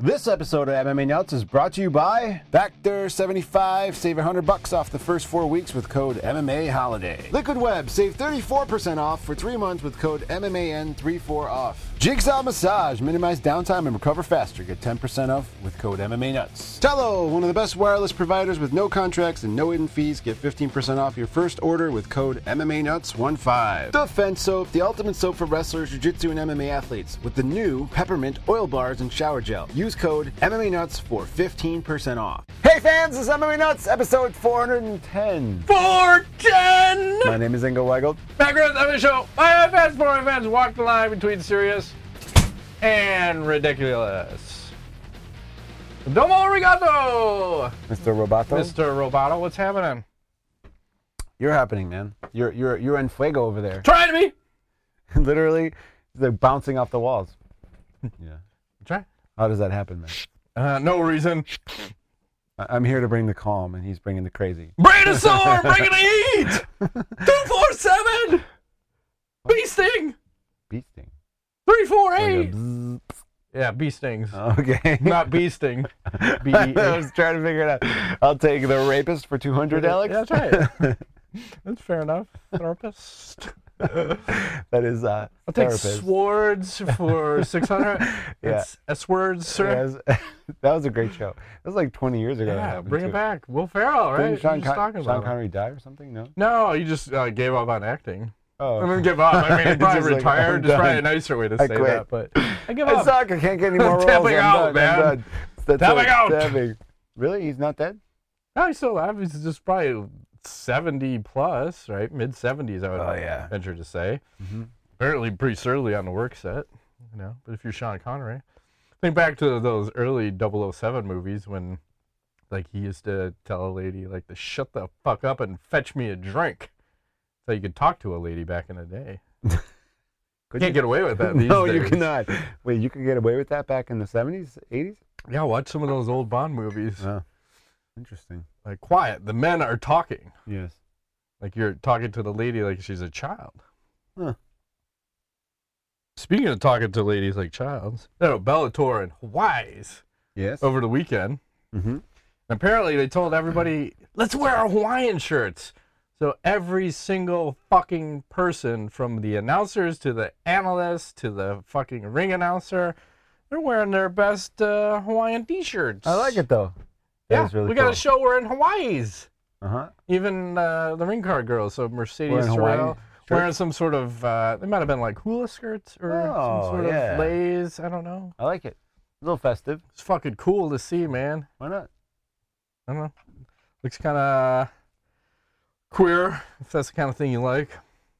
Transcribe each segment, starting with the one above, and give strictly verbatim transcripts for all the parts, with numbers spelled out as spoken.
This episode of M M A Nuts is brought to you by Factor seventy-five. Save one hundred bucks off the first four weeks with code M M A Holiday. Liquid Web. Save thirty-four percent off for three months with code M M A N thirty-four off. Jigsaw Massage. Minimize downtime and recover faster. Get ten percent off with code M M A Nuts. Tello, one of the best wireless providers with no contracts and no hidden fees. Get fifteen percent off your first order with code M M A Nuts fifteen. Defense Soap, the ultimate soap for wrestlers, jiu-jitsu, and M M A athletes with the new peppermint oil bars and shower gel. Use code M M A Nuts for fifteen percent off. Hey fans, this is M M A Nuts, episode four hundred ten. four ten! My name is Ingo Weigel. Background of the show. My fans, for my fans, walk the line between serious and ridiculous. Domo arigato! Mister Roboto. Mister Roboto, what's happening? You're happening, man. You're you're you're en fuego over there. Try to be! Literally, they're bouncing off the walls. Yeah. Try. How does that happen, man? Uh, no reason. I- I'm here to bring the calm, and he's bringing the crazy. Bring the sword, bring the heat! two four seven! Bee sting! Bee sting. three four Like a eight! bzzz. Yeah, bee stings. Okay. Not bee sting. B E I A. was trying to figure it out. I'll take the rapist for two hundred, Alex. Yeah, that's right. That's fair enough. Therapist. That is uh I'll take therapist. swords for six hundred. Yeah. S words, sir. Yes. That was a great show. That was like twenty years ago. that Yeah, happened, bring too. it back. Will Ferrell, right? Didn't Sean, We're just Con- talking Sean about him. Connery die or something? No. No, he just uh, gave up on acting. Oh. I mean, give up. I mean, he probably Just like, retired. I'm It's probably done. a nicer way to I say quit. that, but I give I up. suck. I can't get any more roles. Tapping I'm out, done. man. I'm done. That's Tapping it. out. Tapping. Really? He's not dead? No, he's still alive. He's just probably seventy plus, right? Mid seventies, I would Oh, yeah. venture to say. Mm-hmm. Apparently pretty surly on the work set, you know. But if you're Sean Connery, think back to those early double oh seven movies when, like, he used to tell a lady, like, to shut the fuck up and fetch me a drink. So you could talk to a lady back in the day. Could Can't you? get away with that these No, days. you cannot. Wait, you could get away with that back in the seventies, eighties? Yeah, watch some of those old Bond movies. Oh, interesting. Like, quiet. The men are talking. Yes. Like, you're talking to the lady like she's a child. Huh. Speaking of talking to ladies like childs, no, Bellator and Hawaii's Yes. over the weekend. Mm-hmm. And apparently they told everybody, let's wear our Hawaiian shirts. So every single fucking person, from the announcers to the analysts to the fucking ring announcer, they're wearing their best uh, Hawaiian t-shirts. I like it, though. That Yeah, is really we cool. got to show we're in Hawaii's. Uh-huh. Even uh, the ring card girls, so Mercedes Wearing Hawaiian Terrell, shirts? wearing some sort of, uh, they might have been like hula skirts or Oh, some sort yeah. of lays. I don't know. I like it. A little festive. It's fucking cool to see, man. Why not? I don't know. Looks kind of queer, if that's the kind of thing you like.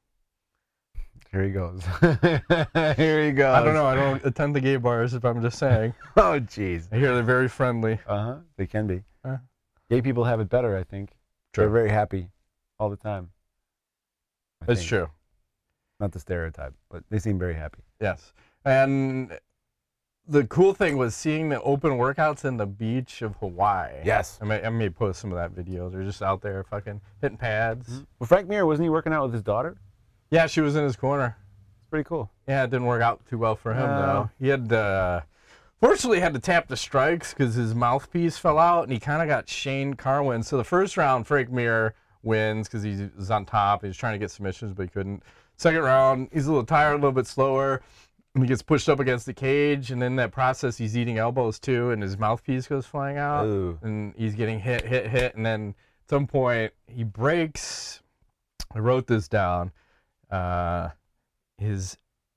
Here he goes. Here he goes. I don't know. I don't attend the gay bars, if I'm just saying. Oh, jeez. I hear they're very friendly. Uh-huh. They can be. Uh. Gay people have it better, I think. True. They're very happy all the time. I That's think. true. Not the stereotype, but they seem very happy. Yes. And the cool thing was seeing the open workouts in the beach of Hawaii. Yes. I may, I may post some of that video. They're just out there fucking hitting pads. Well, Frank Mir, wasn't he working out with his daughter? Yeah, she was in his corner. It's pretty cool. Yeah, it didn't work out too well for him, No. though. He had, uh, fortunately, had to tap the strikes because his mouthpiece fell out, and he kind of got Shane Carwin. So the first round, Frank Mir wins because he was on top. He was trying to get submissions, but he couldn't. Second round, he's a little tired, a little bit slower. And he gets pushed up against the cage, and in that process, he's eating elbows, too, and his mouthpiece goes flying out. Ooh. And he's getting hit, hit, hit, and then at some point, he breaks. I wrote this down. Uh, his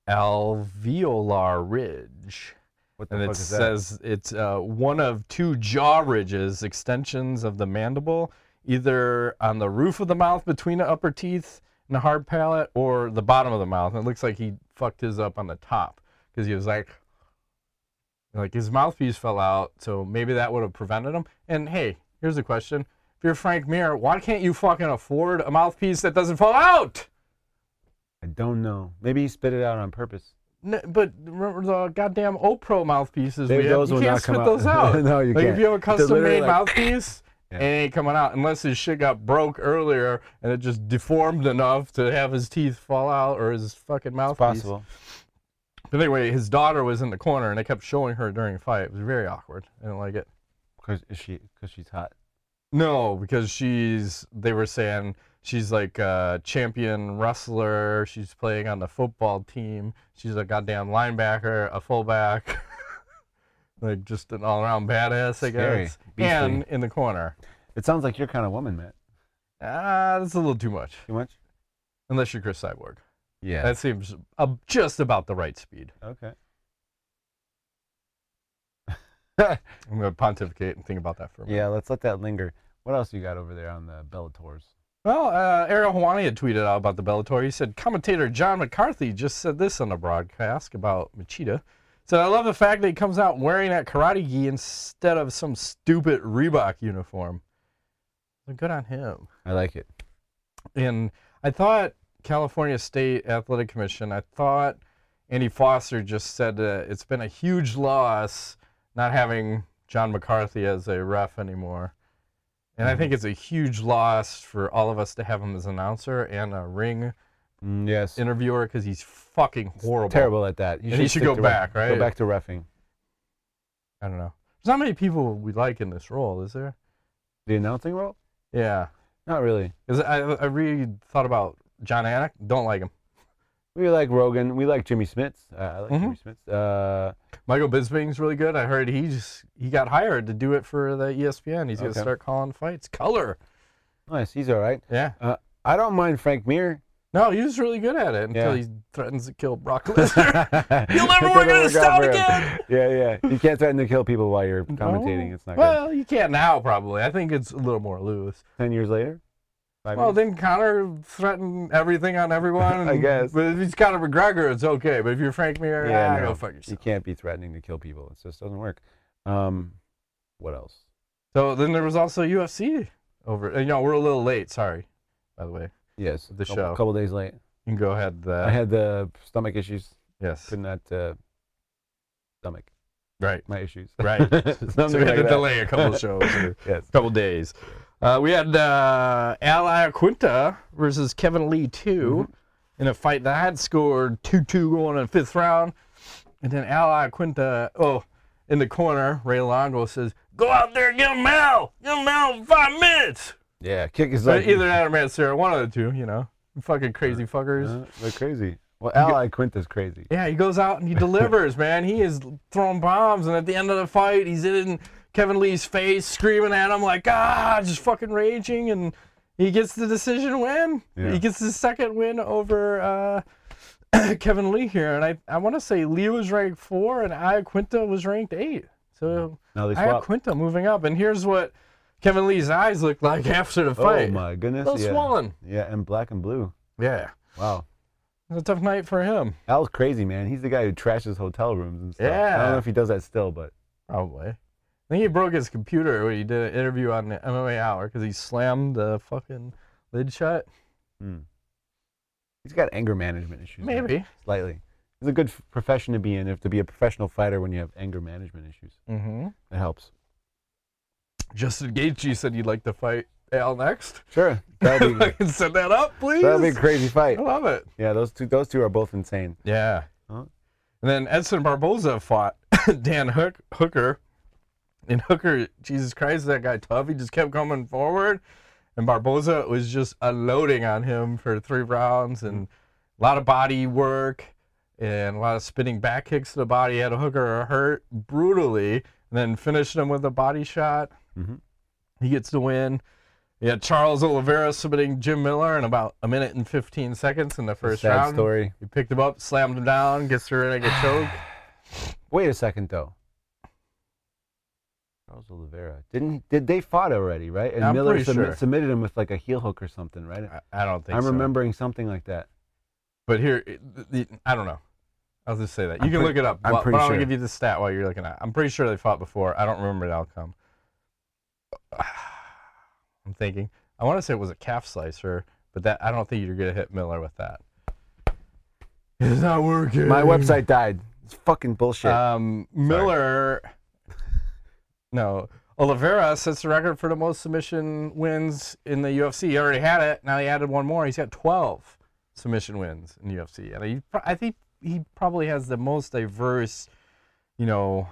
alveolar ridge. What the And fuck it is that? says it's uh, one of two jaw ridges, extensions of the mandible, either on the roof of the mouth between the upper teeth and the hard palate, or the bottom of the mouth. And it looks like he fucked his up on the top because he was like, like his mouthpiece fell out, so maybe that would have prevented him. And hey, here's a question. If you're Frank Mir, why can't you fucking afford a mouthpiece that doesn't fall out? I don't know. Maybe he spit it out on purpose. No, but remember the goddamn O-Pro mouthpieces They- we have? those You will can't not come spit out. those out. No, you like can't. if you have a They're literally custom-made like- mouthpiece, Yeah. it ain't coming out unless his shit got broke earlier and it just deformed enough to have his teeth fall out or his fucking It's mouthpiece. possible. But anyway, his daughter was in the corner, and they kept showing her during the fight. It was very awkward. I didn't like it. Because is she? Because she's hot. No, because she's. They were saying she's like a champion wrestler. She's playing on the football team. She's a goddamn linebacker, a fullback, like just an all-around badass, I Scary. guess. Beastly. And in the corner. It sounds like your kind of woman, Matt. Ah, that's a little too much. Too much? Unless you're Chris Cyborg. Yeah. That seems uh, just about the right speed. Okay. I'm going to pontificate and think about that for a minute. Yeah, let's let that linger. What else you got over there on the Bellators? Well, uh, Ariel Helwani had tweeted out about the Bellator. He said, commentator John McCarthy just said this on the broadcast about Machida. He said, I love the fact that he comes out wearing that karate gi instead of some stupid Reebok uniform. Well, good on him. I like it. And I thought California State Athletic Commission, I thought Andy Foster just said that it's been a huge loss not having John McCarthy as a ref anymore. And I think it's a huge loss for all of us to have him as announcer and a ring Mm, yes. interviewer because he's fucking horrible. Terrible at that. You And he should stick go to back, ref- right? Go back to reffing. I don't know. There's not many people we like in this role, is there? The announcing role? Yeah. Not really. Because I, I really thought about John Anik. Don't like him. We like Rogan. We like Jimmy Smits. Uh, I like Mhm. Jimmy Smits. Uh, Michael Bisping's really good. I heard he's he got hired to do it for the E S P N. He's going to Okay. start calling fights. Color. nice. He's all right. Yeah. Uh, I don't mind Frank Mir. No, he was really good at it until Yeah. he threatens to kill Brock Lesnar. You'll never It work doesn't in this work out town for him. again. Yeah, yeah. You can't threaten to kill people while you're commentating. No. It's not good. Well, you can't now, probably. I think it's a little more loose. Ten years later? Five Well, years? then Conor threatened everything on everyone. I and- guess. But if he's Conor McGregor, it's okay. But if you're Frank Mir, Yeah, ah, no. go fuck You yourself. can't be threatening to kill people. It just doesn't work. Um, what else? So then there was also U F C over. You know, we're a little late. Sorry, by the way. Yes. The couple, show. couple days late. You can go ahead. Uh, I had the stomach issues. yes. Could not uh, stomach Right. my issues. Right. Something So we had like to that. delay a couple of shows. Or Yes. a couple days. Uh, we had uh, Al Iaquinta versus Kevin Lee two in a fight that had scored two two going in the fifth round. And then Al Iaquinta, oh, in the corner, Ray Longo says, go out there and get him Al. Get him Al in five minutes. Yeah, kick is But like either that or Matt Serra, one of the two, you know. Fucking crazy fuckers. Uh, they're crazy. Well, Al Quinta's crazy. Yeah, he goes out and he delivers, man. He is throwing bombs, and at the end of the fight, he's in Kevin Lee's face, screaming at him like, ah, just fucking raging, and he gets the decision win. Yeah. He gets his second win over uh, Kevin Lee here, and I, I want to say Lee was ranked four, and Iaquinta was ranked eight. So Now they swap. Iaquinta moving up, and here's what Kevin Lee's eyes looked like after the fight. Oh my goodness. They're yeah. swollen. Yeah, and black and blue. Yeah. Wow. It was a tough night for him. Al's crazy, man. He's the guy who trashes hotel rooms and stuff. I Yeah. don't know if he does that still, but Probably. I think he broke his computer when he did an interview on the M M A Hour because he slammed the fucking lid shut. hmm. he's got anger management issues. man. Maybe. Slightly. It's a good f- profession to be in, if to be a professional fighter when you have anger management issues. Mm-hmm. That helps. Justin Gaethje said he'd like to fight Al next. Sure. That'd I be, can set that up, please. that'd be a crazy I fight. love it. Yeah, those two those two are both insane. Yeah. Huh? And then Edson Barboza fought Dan Hook, Hooker. And Hooker, Jesus Christ, that guy tough. He just kept coming forward. And Barboza was just unloading on him for three rounds and a lot of body work and a lot of spinning back kicks to the body. He had Hooker hurt brutally and then finished him with a body shot. Mhm. He gets the win. You had Charles Oliveira submitting Jim Miller in about a minute and fifteen seconds in the first Sad round. story. He picked him up, slammed him down, gets the rear naked choke. Wait a second, though. Charles Oliveira. Didn't did they fought already, right? And I'm Miller pretty submit, sure. submitted him with like a heel hook or something, right? I, I don't think I'm so. remembering something like that. But here, it- the, I don't know. I'll just say that. You I'm can pre- look it up. I'm but, pretty but I'm sure. going to give you the stat while you're looking at it. I'm pretty sure they fought before. I don't remember the outcome. I'm thinking. I want to say it was a calf slicer, but that I don't think you're going to hit Miller with that. It's not working. My website died. It's fucking bullshit. Um, Miller. No. Oliveira sets the record for the most submission wins in the U F C. He already had it. Now he added one more. He's got twelve submission wins in the U F C. And he, I think he probably has the most diverse, you know,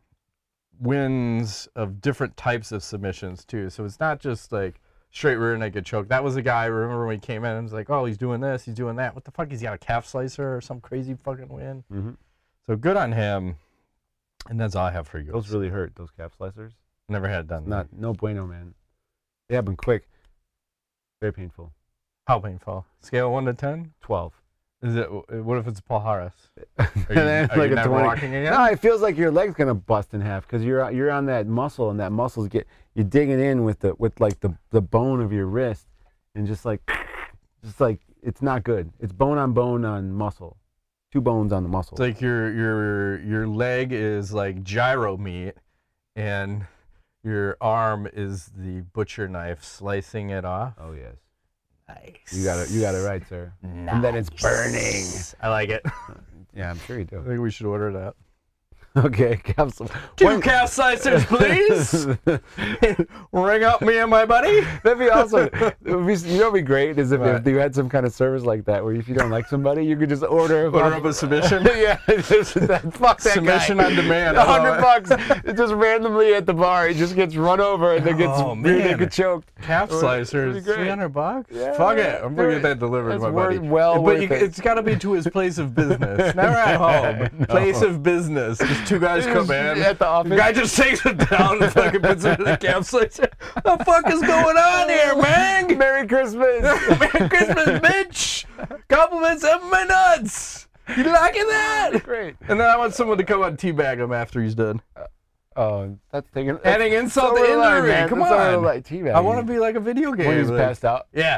wins of different types of submissions too. So it's not just like straight rear naked choke. That was a guy, remember when he came in and was like, oh, he's doing this, he's doing that. What the fuck? He's got a calf slicer or some crazy fucking win. Mm-hmm. So good on him. And that's all I have for you. Those really hurt, those calf slicers. Never had done Not, no bueno, man. They happen quick. Very painful. How painful? Scale one to ten? twelve. Is it? What if it's Paul Harris? Are you, are like you a never twenty. walking again? No, it feels like your leg's gonna bust in half because you're you're on that muscle, and that muscle's get you're digging in with the with like the the bone of your wrist, and just like just like it's not good. It's bone on bone on muscle, two bones on the muscle. It's like your your your leg is like gyro meat, and your arm is the butcher knife slicing it off. Oh yes. Nice. You got it. You got it right, sir. Nice. And then it's burning. I like it. Yeah, I'm sure you do. I think we should order that. Okay, capsule. Two When- calf slicers, please. Ring up me and my buddy. That'd be awesome. It would be, you know, what'd be great is if, What? if you had some kind of service like that, where if you don't like somebody, you could just order. Order up a submission. Yeah, just, that, fuck that Submission guy. on demand. A hundred bucks. It just randomly at the bar, he just gets run over and then gets Oh, rear man. naked choked. Calf That'd slicers, be great. three hundred bucks. Yeah, Fuck it, I'm gonna do get it. that delivered, That's my buddy. worth- well but worth you, it. it's got to be to his place of business, never at home. No. Place of business. Just two guys come in. At the office. The guy just takes it down and fucking puts it in the calf slicer. The fuck is going on here, man? Merry Christmas. Merry Christmas, bitch! Compliments of my nuts. You liking that? Great. And then I want someone to come out and teabag him after he's done. Oh, that's taking. Adding that's insult so to light, injury. man. Come That's so on. light. Teabag. I want to be like a video game. When he's like- passed out. Yeah.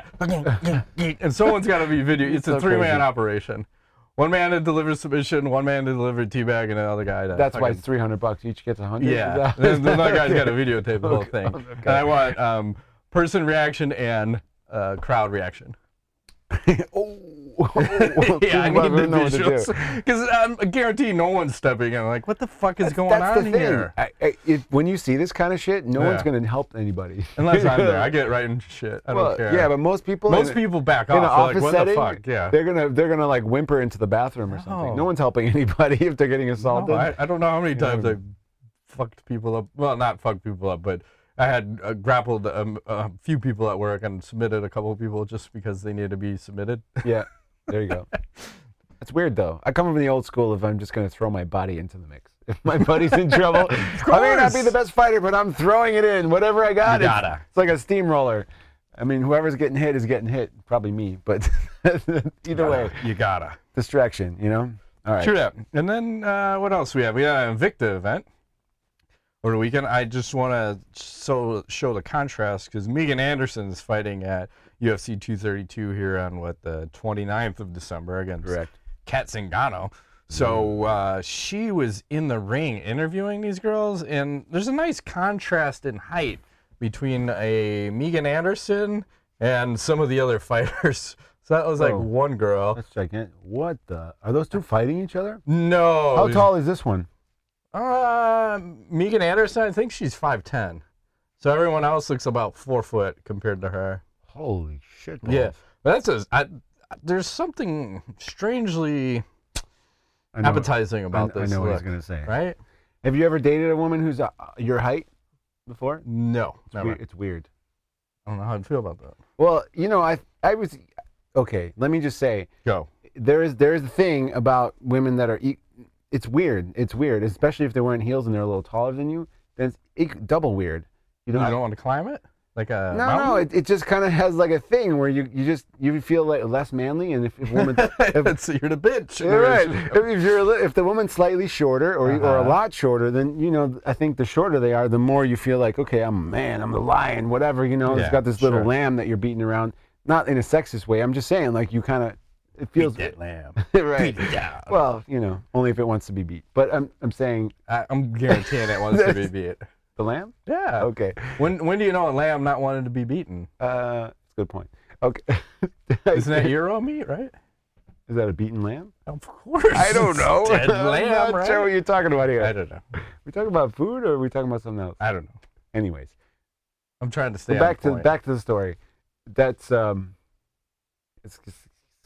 And someone's got to be video. It's So a three-man crazy. operation. One man to deliver submission, one man to deliver teabag, and another guy to. That's why fucking- it's three hundred bucks. Each gets a hundred. Yeah. Then the other guy's got to videotape the whole Okay, thing. okay. And I want um, person reaction and uh, crowd reaction. oh. Yeah, I need People the know what to do. visuals because I'm I guarantee no one's stepping in. Like, what the fuck is That's, going that's on the thing. here? I, I, if, when you see this kind of shit, no Yeah. one's going to help anybody. Unless I'm there, I get right in shit. I well, don't care. yeah, but most people. most in, people back in off. an They're office like, what setting, the fuck? Yeah. they're gonna they're gonna like whimper into the bathroom or something. No. No one's helping anybody if they're getting assaulted. No, I, I don't know how many times Yeah. I fucked people up. Well, not fucked people up, but I had uh, grappled um, a few people at work and submitted a couple of people just because they needed to be submitted. Yeah, there you go. That's weird though. I come from the old school if I'm just gonna throw my body into the mix. If my buddy's in trouble, I may not be the best fighter, but I'm throwing it in. Whatever I got, You it's, gotta. it's like a steamroller. I mean, whoever's getting hit is getting hit. Probably me, but either way, You gotta. distraction. You know. All right. True that. And then uh, what else we have? We got an Invicta event over the weekend. I just want to so show the contrast because Megan Anderson is fighting at U F C two thirty-two here on what the twenty-ninth of December against Correct. Kat Zingano. So uh, she was in the ring interviewing these girls, and there's a nice contrast in height between a Megan Anderson and some of the other fighters. So that was like Whoa. one girl. That's gigantic. What the? Are those two fighting each other? No. How tall is this one? Uh, Megan Anderson, I think she's five ten. So everyone else looks about four foot compared to her. Holy shit. Yeah, balls. but that's a, I, there's something strangely I know- appetizing about I, this I know what look, he's gonna say. right? Have you ever dated a woman who's uh, your height before? No, It's, never. weird. It's weird. I don't know how I'd feel about that. Well, you know, I I was okay. Let me just say, Go. there is there is a thing about women that are. E- it's weird. It's weird, especially if they're wearing heels and they're a little taller than you. Then it's e- double weird. You You know, don't want to climb it? Like a no, mountain? no. It, it just kind of has like a thing where you, you just you feel like less manly, and if, if woman, if, so you're the bitch. you're right. If, if you're a li- if the woman's slightly shorter or you or a Uh-huh. lot shorter, then you know I think the shorter they are, the more you feel like okay, I'm a man, I'm the lion, whatever. You know, Yeah, it's got this little sure. lamb that you're beating around. Not in a sexist way. I'm just saying, like you kind of it feels Beat that lamb. right. Beat it down. Well, you know, only if it wants to be beat. But I'm I'm saying I, I'm guaranteeing it wants to be beat. the lamb. Yeah. Okay. When when do you know a lamb not wanting to be beaten? Uh, that's a good point. Okay. Isn't that Euro meat, right? Is that a beaten lamb? Of course. I don't It's know. Dead I'm lamb, not right? sure what you're talking about here. I don't know. we talking about food or are we talking about something else? I don't know. Anyways, I'm trying to stay so back on to point. back to the story. That's um, it's, it's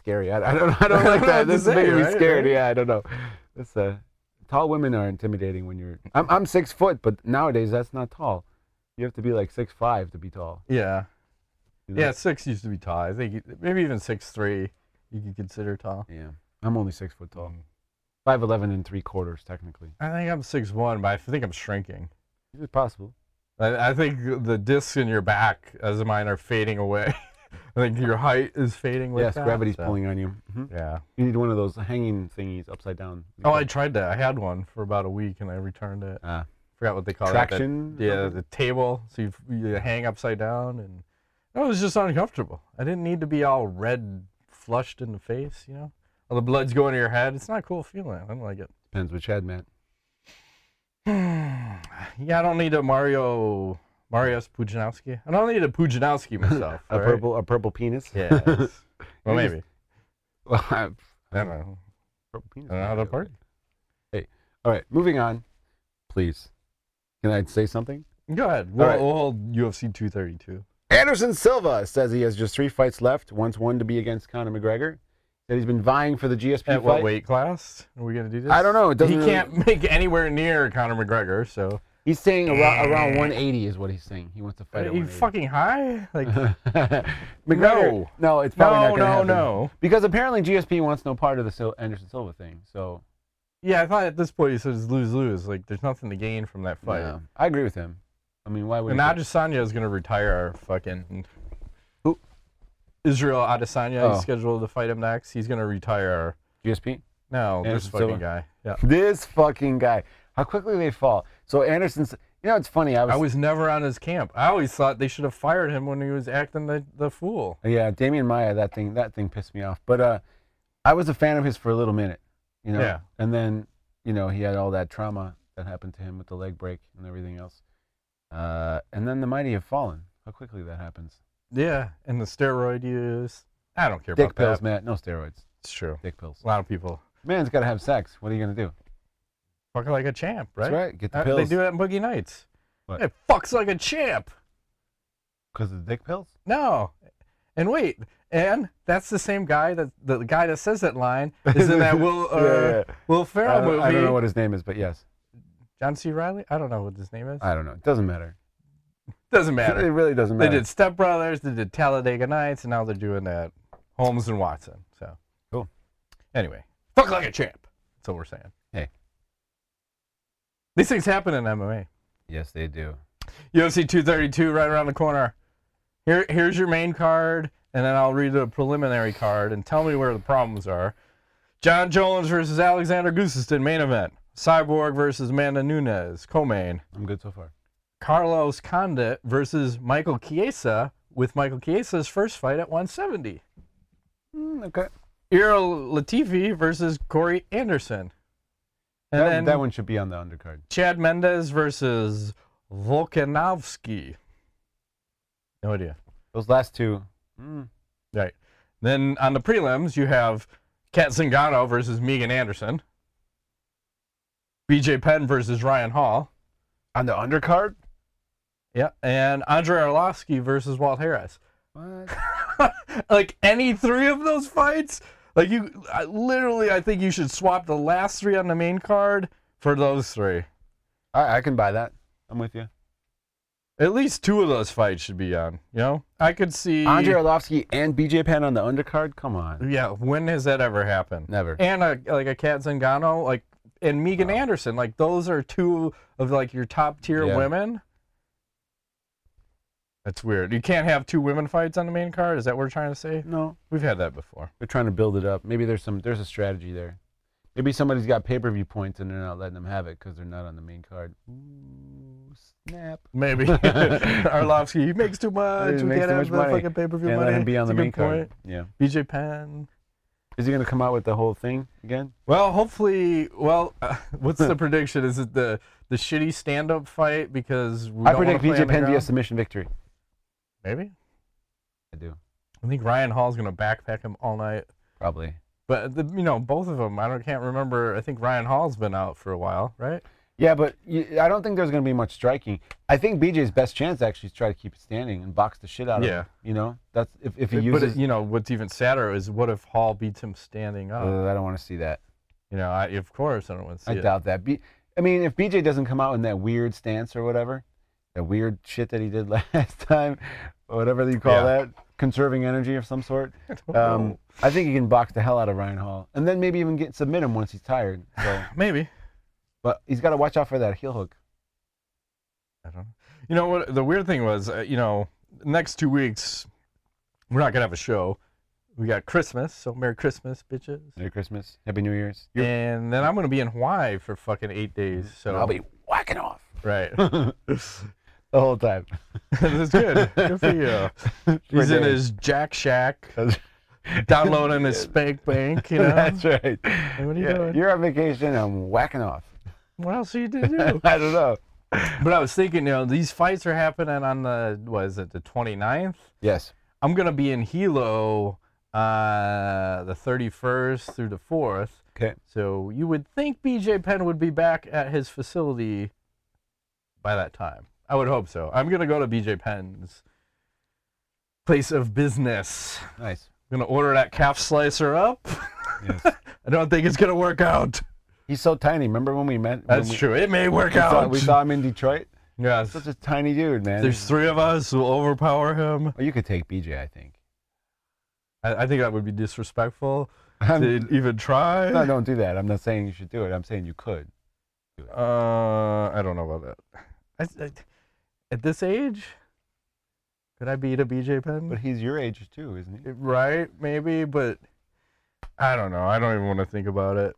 scary. I, I don't. I don't like that. This is Say, making me right, scared. right? Yeah, I don't know. That's uh, tall women are intimidating when you're. I'm I'm six foot, but nowadays that's not tall. You have to be like six five to be tall. Yeah. You know? Yeah, six used to be tall. I think maybe even six three you could consider tall. Yeah. I'm only six foot tall. Mm. Five eleven and three quarters technically. I think I'm six one, but I think I'm shrinking. Is it possible? I, I think the discs in your back, as mine, are fading away. I think your height is fading with Yes, that, gravity's so. pulling on you. hmm Yeah. You need one of those hanging thingies upside down. Oh, I tried that. I had one for about a week, and I returned it. Ah. Forgot what they call Traction? it. That, yeah, the table. So you, you hang upside down, and it was just uncomfortable. I didn't need to be all red, flushed in the face, you know? All the blood's going to your head. It's not a cool feeling. I don't like it. Depends which head, Matt. Yeah, I don't need a Mario, Mariusz Pujanowski. I don't need a Pujanowski myself. a all right? purple, a purple penis. Yes. Well, You maybe. just- Well, I, I don't know. purple penis. I don't know how to party. Hey, all right, moving on, please. Can I say something? Go ahead. We'll, right. we'll hold U F C two thirty-two. Anderson Silva says he has just three fights left. Wants one to be against Conor McGregor. That he's been vying for the G S P At fight. what weight class are we going to do this? I don't know. It doesn't he really- can't make anywhere near Conor McGregor, so. He's saying around, around one eighty is what he's saying. He wants to fight Are at you one eighty. fucking high? Like, McGregor. No. No, it's probably no, not going to no, happen. no. Because apparently G S P wants no part of the Sil- Anderson Silva thing. So Yeah, I thought at this point he says lose lose. Like, there's nothing to gain from that fight. yeah, I agree with him. I mean, why would And he? Adesanya is going to retire fucking. Who? Israel Adesanya. Oh. He's scheduled to fight him next. He's going to retire. G S P? No, this Anderson fucking Silva? guy. Yeah. This fucking guy. How quickly they fall. So Anderson's. You know, it's funny. I was. I was never on his camp. I always thought they should have fired him when he was acting the, the fool. Yeah, Damian Maya. That thing. That thing pissed me off. But uh, I was a fan of his for a little minute. You know. Yeah. And then, you know, he had all that trauma that happened to him with the leg break and everything else. Uh, and then the mighty have fallen. How quickly that happens. Yeah, and the steroid use. I don't care Dick about pills, that. Matt. No steroids. It's true. Dick pills. A lot of people Man's got to have sex. What are you gonna do? fuck like a champ, right? That's right. Get the Uh, pills. They do that in Boogie Nights. What? It fucks like a champ. Because of the dick pills? No. And wait, and that's the same guy that the guy that says that line is in that Will uh, Yeah, yeah. Will I Ferrell don't, movie. I don't know what his name is, but yes. John C. Riley? I don't know what his name is. I don't know. It doesn't matter. Doesn't It matter. really doesn't They matter. did Step Brothers, they did Talladega Nights, and now they're doing that Holmes and Watson. So Cool. Anyway, fuck like a champ. That's what we're saying. Hey. These things happen in M M A. Yes, they do. U F C two thirty-two right around the corner. Here, here's your main card, and then I'll read the preliminary card and tell me where the problems are. John Jones versus Alexander Gustafsson, main event. Cyborg versus Amanda Nunes, co-main. I'm good so far. Carlos Condit versus Michael Chiesa, with Michael Chiesa's first fight at one seventy. Mm, okay. Errol Latifi versus Corey Anderson. And That, then that one should be on the undercard. Chad Mendes versus Volkanovski. No idea. Those last two. Mm. Right. Then on the prelims, you have Kat Zingano versus Megan Anderson. B J Penn versus Ryan Hall. On the undercard? Yeah. And Andrei Arlovsky versus Walt Harris. What? Like any three of those fights? Like you, I, literally, I think you should swap the last three on the main card for those three. I, I can buy that. I'm with you. At least two of those fights should be on. You know, I could see. Andrei Arlovsky and B J Penn on the undercard? Come on. Yeah, when has that ever happened? Never. And a, like a Kat Zingano, like and Megan Wow. Anderson, like those are two of like your top tier Yeah. women. That's weird. You can't have two women fights on the main card. Is that what we're trying to say? No. We've had that before. They're trying to build it up. Maybe there's some. There's a strategy there. Maybe somebody's got pay-per-view points and they're not letting them have it because they're not on the main card. Ooh, snap. Maybe Arlovsky, he makes too much. He we makes can't too have much the money. fucking pay per view Can't money. let him be on That's the a main good card. point. Yeah. B J Penn. Is he going to come out with the whole thing again? Well, hopefully. Well, uh, what's the prediction? Is it the the shitty stand up fight because we I don't wanna predict B play J on the Penn via ground? submission victory. Maybe. I do. I think Ryan Hall's gonna backpack him all night. Probably. But the, you know, both of them. I don't can't remember. I think Ryan Hall's been out for a while, right? Yeah, but you, I don't think there's going to be much striking. I think B J's best chance actually is try to keep it standing and box the shit out Yeah. of him. You know, that's if, if he But, uses. you know, what's even sadder is what if Hall beats him standing up? uh, I don't want to see that. You know, I, of course I don't want to see I it. doubt that. B, I mean, if B J doesn't come out in that weird stance or whatever, that weird shit that he did last time, or whatever you call Yeah. that, conserving energy of some sort, I don't um, know. I think he can box the hell out of Ryan Hall, and then maybe even get submit him once he's tired. So, Maybe. but he's got to watch out for that heel hook. I don't know. You know what? The weird thing was, uh, you know, next two weeks, we're not going to have a show. We got Christmas, so Merry Christmas, bitches. Merry Christmas, Happy New Year's. You're- And then I'm going to be in Hawaii for fucking eight days. So I'll be whacking off Right. the whole time. That's good. Good for you. He's in his Jack Shack, downloading his Spank Bank, you know? That's right. What are you Yeah, doing? You're on vacation. I'm whacking off. What else are you to do? I don't know. But I was thinking, you know, these fights are happening on the, what is it, the twenty-ninth? Yes. I'm going to be in Hilo uh, the thirty-first through the fourth. Okay. So you would think B J Penn would be back at his facility by that time. I would hope so. I'm going to go to B J Penn's place of business. Nice. I'm going to order that calf slicer up. Yes. I don't think it's going to work out. He's so tiny. Remember when we met? That's when we, true. It may work We saw, out. we saw him in Detroit. Yes. Such a tiny dude, man. There's three of us who will overpower him. Oh, you could take B J, I think. I, I think that would be disrespectful I'm- to even try. No, don't do that. I'm not saying you should do it. I'm saying you could. Uh, I don't know about that. I, I, at this age, could I beat a B J Penn? But he's your age too, isn't he? Right, maybe, but I don't know. I don't even want to think about it.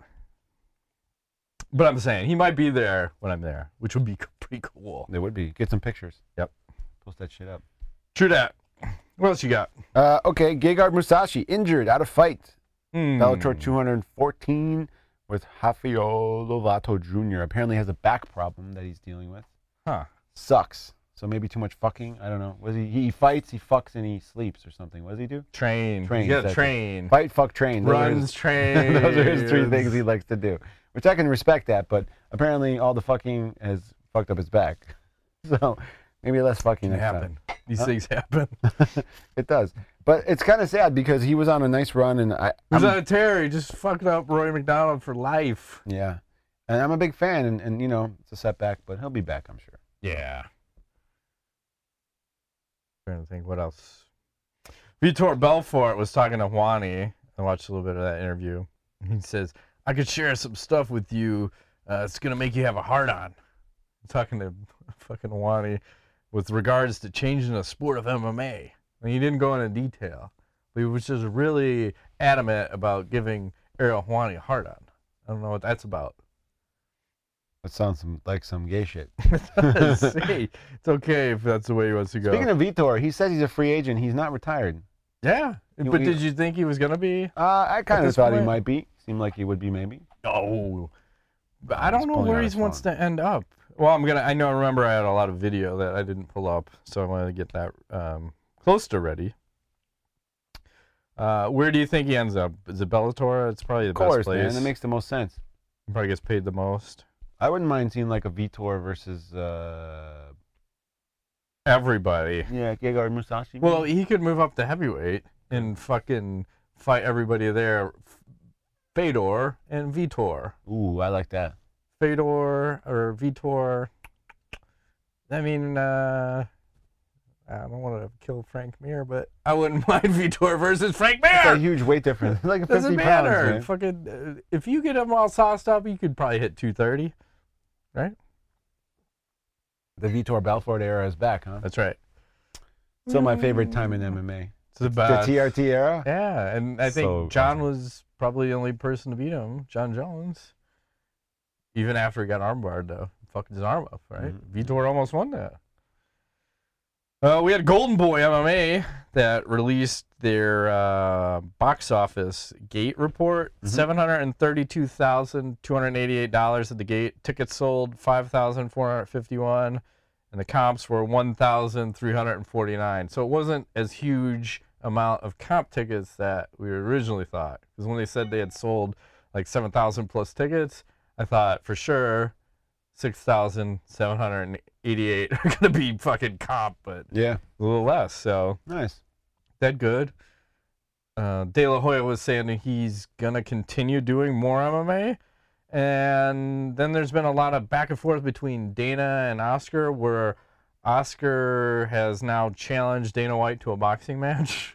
But I'm saying he might be there when I'm there, which would be pretty cool. There would be. Get some pictures. Yep. Post that shit up. True that. What else you got? Uh, okay, Gegard Musashi, injured, out of fight. Hmm. Bellator two fourteen with Rafael Lovato Junior Apparently has a back problem that he's dealing with. Huh. Sucks. So maybe too much fucking. I don't know. Was he? He fights, he fucks, and he sleeps or something. What does he do? Train. Train, You gotta exactly. train. Fight, fuck, train. Those are his- Runs, train. Those are his three things he likes to do, which I can respect that. But apparently, all the fucking has fucked up his back. So maybe less fucking Can next happen. These Huh? things happen. time. It does. But it's kind of sad because he was on a nice run, and I. Was I'm- that a Terry? Just fucked up Roy McDonald for life. Yeah, and I'm a big fan, and, and you know it's a setback, but he'll be back, I'm sure. Yeah. Trying to think what else. Vitor Belfort was talking to Juani. I watched a little bit of that interview. He says, I could share some stuff with you. Uh, it's going to make you have a heart on. Talking to fucking Juani with regards to changing the sport of M M A. And he didn't go into detail, but he was just really adamant about giving Ariel Juani a heart on. I don't know what that's about. That sounds some, like some gay shit. See, it's okay if that's the way he wants to go. Speaking of Vitor, he says he's a free agent. He's not retired. Yeah, You- but you- did you think he was gonna be? Uh, I kind of this thought he point- might be. Seemed like he would be, maybe. No, but I He's don't know pulling where out he his wants phone. to end up. Well, I'm gonna. I know. I remember I had a lot of video that I didn't pull up, so I want to get that um, close to ready. Uh, where do you think he ends up? Is it Bellator? It's probably the Of course, best place. man. That makes the most sense. He probably gets paid the most. I wouldn't mind seeing like a Vitor versus, uh, Everybody. yeah, Gegard Musashi. Well, maybe? he could move up to heavyweight and fucking fight everybody there. Fedor and Vitor. Ooh, I like that. Fedor or Vitor. I mean, uh, I don't want to kill Frank Mir, but I wouldn't mind Vitor versus Frank It's a Mir. huge weight difference. It's like Doesn't fifty pounds, matter. man. Fucking, uh, if you get him all sauced up, you could probably hit two thirty. Right? The Vitor Belfort era is back, huh? That's right. Still my favorite time in M M A. It's the The best. T R T era? Yeah, and I think So John awesome. was probably the only person to beat him, John Jones. Even after he got armbarred, though. Fucked his arm up, right? Mhm. Vitor almost won that. Uh, we had Golden Boy M M A that released their uh, box office gate report. Mhm. seven hundred thirty-two thousand two hundred eighty-eight dollars at the gate. Tickets sold five thousand four hundred fifty-one, and the comps were one thousand three hundred forty-nine. So it wasn't as huge amount of comp tickets that we originally thought. Because when they said they had sold like seven thousand plus tickets, I thought for sure six thousand seven hundred eighty-eight are going to be fucking comp, but Yeah. a little less. So Nice. that good. Uh, De La Hoya was saying that he's going to continue doing more M M A. And then there's been a lot of back and forth between Dana and Oscar, where Oscar has now challenged Dana White to a boxing match.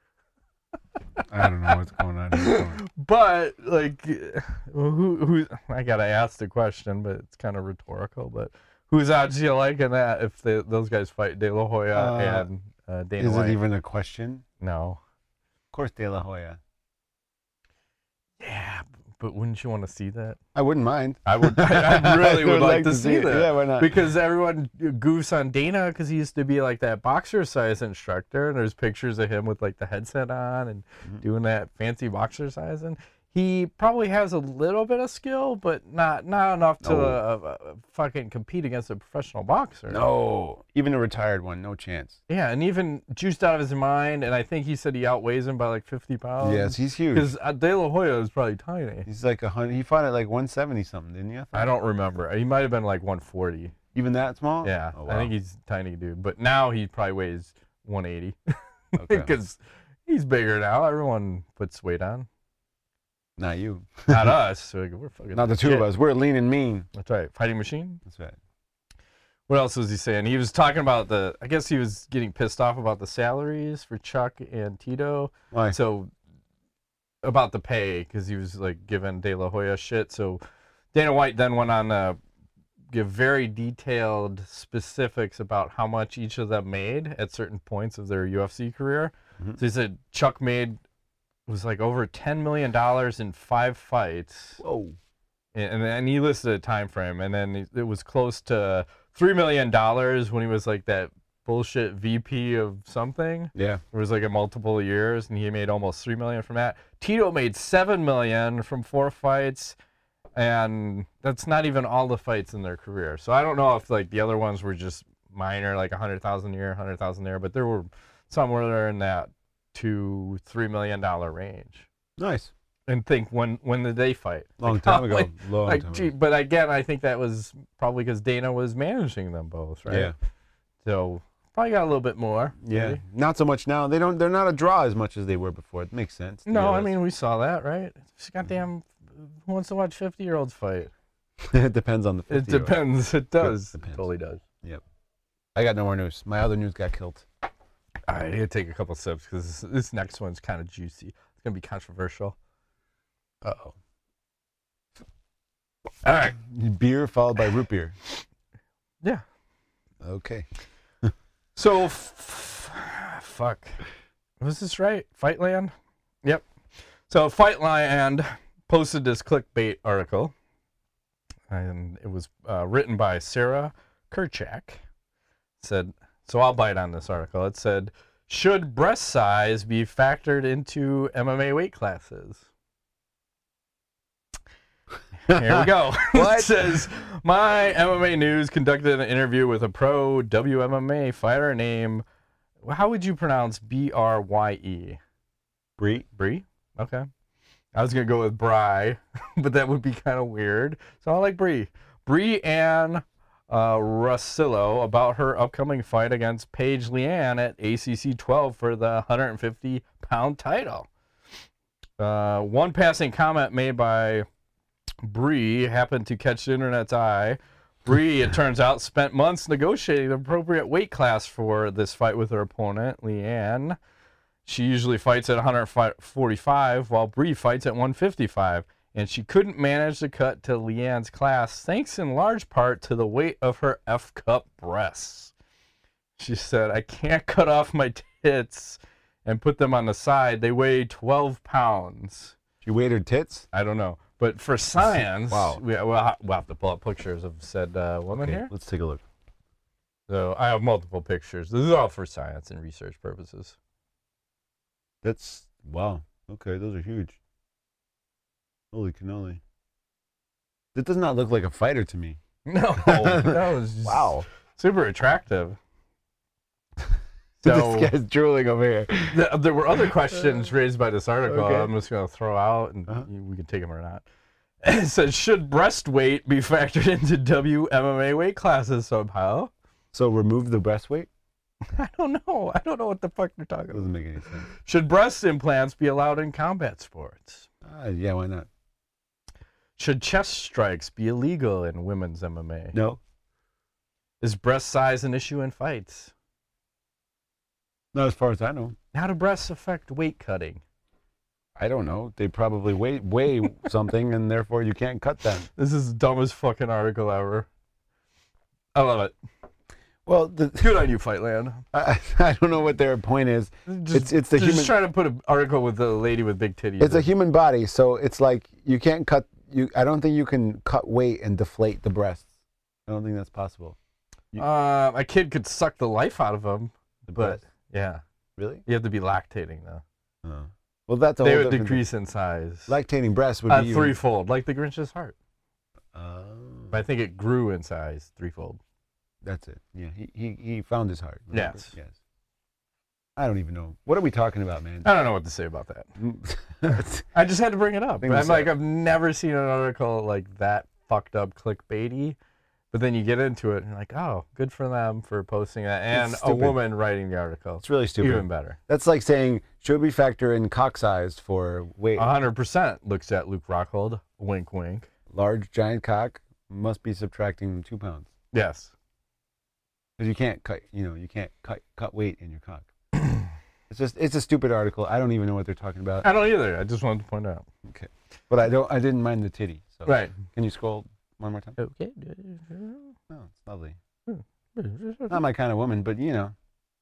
I don't know what's going on here. But, like, who, who, I got to ask the question, but it's kind of rhetorical. But whose odds do you like in that if they, those guys fight De La Hoya Uh, and uh, Dana Is White? it even a question? No. Of course, De La Hoya. Yeah, but wouldn't you want to see that? I wouldn't mind. I would. I, I really would like, to see it. that. Yeah, why not? Because everyone goofs on Dana because he used to be like that boxercise instructor, and there's pictures of him with like the headset on and Mhm. doing that fancy boxercising. He probably has a little bit of skill, but not not enough to No. uh, uh, fucking compete against a professional boxer. No. Even a retired one, no chance. Yeah, and even juiced out of his mind, and I think he said he outweighs him by like fifty pounds. Yes, he's huge. Because uh, De La Hoya is probably tiny. He's like a hundred. He fought at like one seventy something, didn't he? I don't remember. He might have been like one forty. Even that small? Yeah, Oh, I wow. think he's a tiny dude. But now he probably weighs one eighty Okay. because he's bigger now. Everyone puts weight on. Not you. Not us. So we're fucking Not the two shit. of us. We're lean and mean. That's right. Fighting machine. That's right. What else was he saying? He was talking about the. I guess he was getting pissed off about the salaries for Chuck and Tito. Why? So about the pay, because he was like giving De La Hoya shit. So Dana White then went on to give very detailed specifics about how much each of them made at certain points of their U F C career. Mhm. So he said Chuck made was like over ten million dollars in five fights, Whoa. and and he listed a time frame, and then it was close to three million dollars when he was like that bullshit V P of something. Yeah. It was like a multiple years, and he made almost three million from that. Tito made seven million from four fights, and that's not even all the fights in their career. So I don't know if like the other ones were just minor, like a hundred thousand a year, hundred thousand there, but there were some where they're in that two, three million dollar range. Nice. And think when when did they fight? Long Like, time how- ago. like- Long like, time gee, ago. but again, I think that was probably because Dana was managing them both, right? Yeah. So probably got a little bit more. Yeah. maybe. Not so much now. They don't. They're not a draw as much as they were before. It makes sense. to No, be I honest. mean we saw that, right? It's goddamn. Who wants to watch fifty-year-olds fight? it depends on the. It fifty-year-old. depends. It does. depends. It totally does. I got no more news. My other news got killed. All right, I gotta take a couple sips because this, this next one's kind of juicy. It's gonna be controversial. Uh oh. All right. Beer followed by root beer. Yeah. Okay. So, f- f- fuck. Was this right? Fightland? Yep. So, Fightland posted this clickbait article, and it was uh, written by Sarah Kerchak. Said, so I'll bite on this article. It said, should breast size be factored into M M A weight classes? Here we go. What? It says, my M M A News conducted an interview with a pro W M M A fighter named, how would you pronounce B R Y E? Brie. Bree? Okay. I was going to go with Bry, but that would be kind of weird. So I like Bree. Bree Ann uh, Russillo about her upcoming fight against Paige Leanne at A C C twelve for the one hundred fifty pound title. Uh, one passing comment made by Bree happened to catch the internet's eye. Bree, it turns out, spent months negotiating the appropriate weight class for this fight with her opponent, Leanne. She usually fights at one forty-five, while Bree fights at one fifty-five, and she couldn't manage the cut to Leanne's class, thanks in large part to the weight of her F-cup breasts. She said, I can't cut off my tits and put them on the side. They weigh twelve pounds. She weighed her tits. I don't know. But for science, Wow. we, we'll, ha- we'll have to pull up pictures of said uh, woman Okay, here. let's take a look. So I have multiple pictures. This is all for science and research purposes. That's wow. Okay, those are huge. Holy cannoli. That does not look like a fighter to me. No, that was just Wow. super attractive. So This guy's drooling over here. th- there were other questions raised by this article. Okay. I'm just going to throw out, and Uh-huh. you, we can take them or not. It says, should breast weight be factored into W M M A weight classes somehow? So remove the breast weight? I don't know. I don't know what the fuck they're talking about. Doesn't make any sense. Should breast implants be allowed in combat sports? Uh, yeah, why not? Should chest strikes be illegal in women's M M A? No. Is breast size an issue in fights? Not as far as I know. How do breasts affect weight cutting? I don't know. They probably weigh, weigh something, and therefore you can't cut them. This is the dumbest fucking article ever. I love it. Well, the, Good on you, Fightland. I, I don't know what their point is. Just, it's it's the just human. trying to put an article with the lady with big titties. It's a in. human body, so it's like you can't cut. You. I don't think you can cut weight and deflate the breasts. I don't think that's possible. You, Uh, a kid could suck the life out of them, the but breast. yeah, Really? you have to be lactating though. Oh. Well, that's a They whole would different decrease in size. thing. Lactating breasts would uh, be threefold, like the Grinch's heart. Oh. But I think it grew in size threefold. That's it. Yeah, he he, he found his heart. remember? Yes. Yes. I don't even know. What are we talking about, man? I don't know what to say about that. I just had to bring it up. Thing I'm was- like, I've never seen an article like that fucked up clickbaity. But then you get into it and you're like, oh, good for them for posting that. And It's a stupid. woman writing the article. It's really stupid. Even better. That's like saying, should we factor in cock size for weight? one hundred percent looks at Luke Rockhold. Wink, wink. Large, giant cock must be subtracting two pounds. Yes. Because you can't cut, you know, you can't cut cut weight in your cock. It's just, it's a stupid article. I don't even know what they're talking about. I don't either. I just wanted to point out. Okay. But I don't, I didn't mind the titty. So. Right. Can you scroll one more time? Okay. Oh, it's lovely. Moving Not my kind of woman, but you know.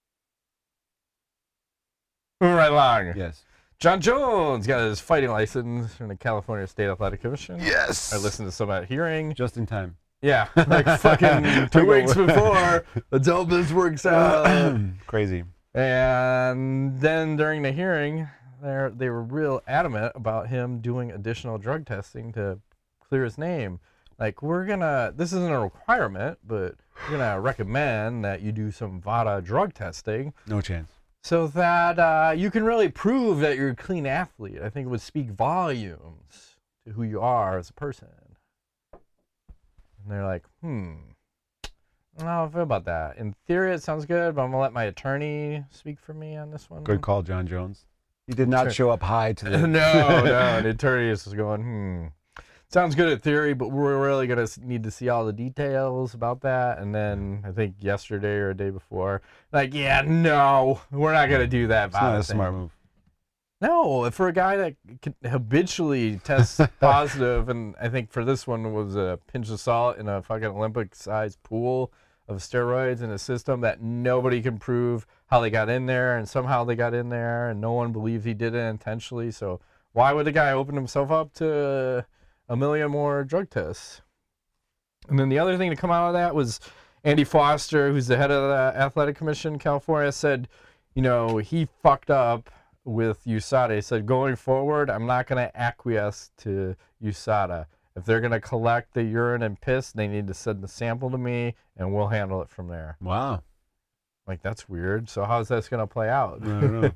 right along. Yes. John Jones got his fighting license from the California State Athletic Commission. Yes. I listened to some of that hearing. Just in time. Yeah, like fucking two weeks before. Let's hope this works out. Crazy. And then during the hearing, they they were real adamant about him doing additional drug testing to clear his name. Like, we're gonna, this isn't a requirement, but we're gonna recommend that you do some VADA drug testing No chance. so that uh, you can really prove that you're a clean athlete. I think it would speak volumes to who you are as a person. And they're like, hmm, I don't know how I feel about that. In theory, it sounds good, but I'm going to let my attorney speak for me on this one. Good call, John Jones. He did not Sure. show up high to the. no, no. The attorney is just going, hmm. Sounds good in theory, but we're really going to need to see all the details about that. And then I think yesterday or a day before, like, yeah, no, we're not going to do that. It's not a thing. smart move. No, for a guy that can habitually tests positive, and I think for this one was a pinch of salt in a fucking Olympic-sized pool of steroids in a system that nobody can prove how they got in there, and somehow they got in there, and no one believes he did it intentionally. So why would the guy open himself up to a million more drug tests? And then the other thing to come out of that was Andy Foster, who's the head of the Athletic Commission in California, said, you know, he fucked up with U S A D A. He said, going forward, I'm not going to acquiesce to U S A D A. If they're going to collect the urine and piss, they need to send the sample to me, and we'll handle it from there. Wow. Like, that's weird. So how's this going to play out? I don't know.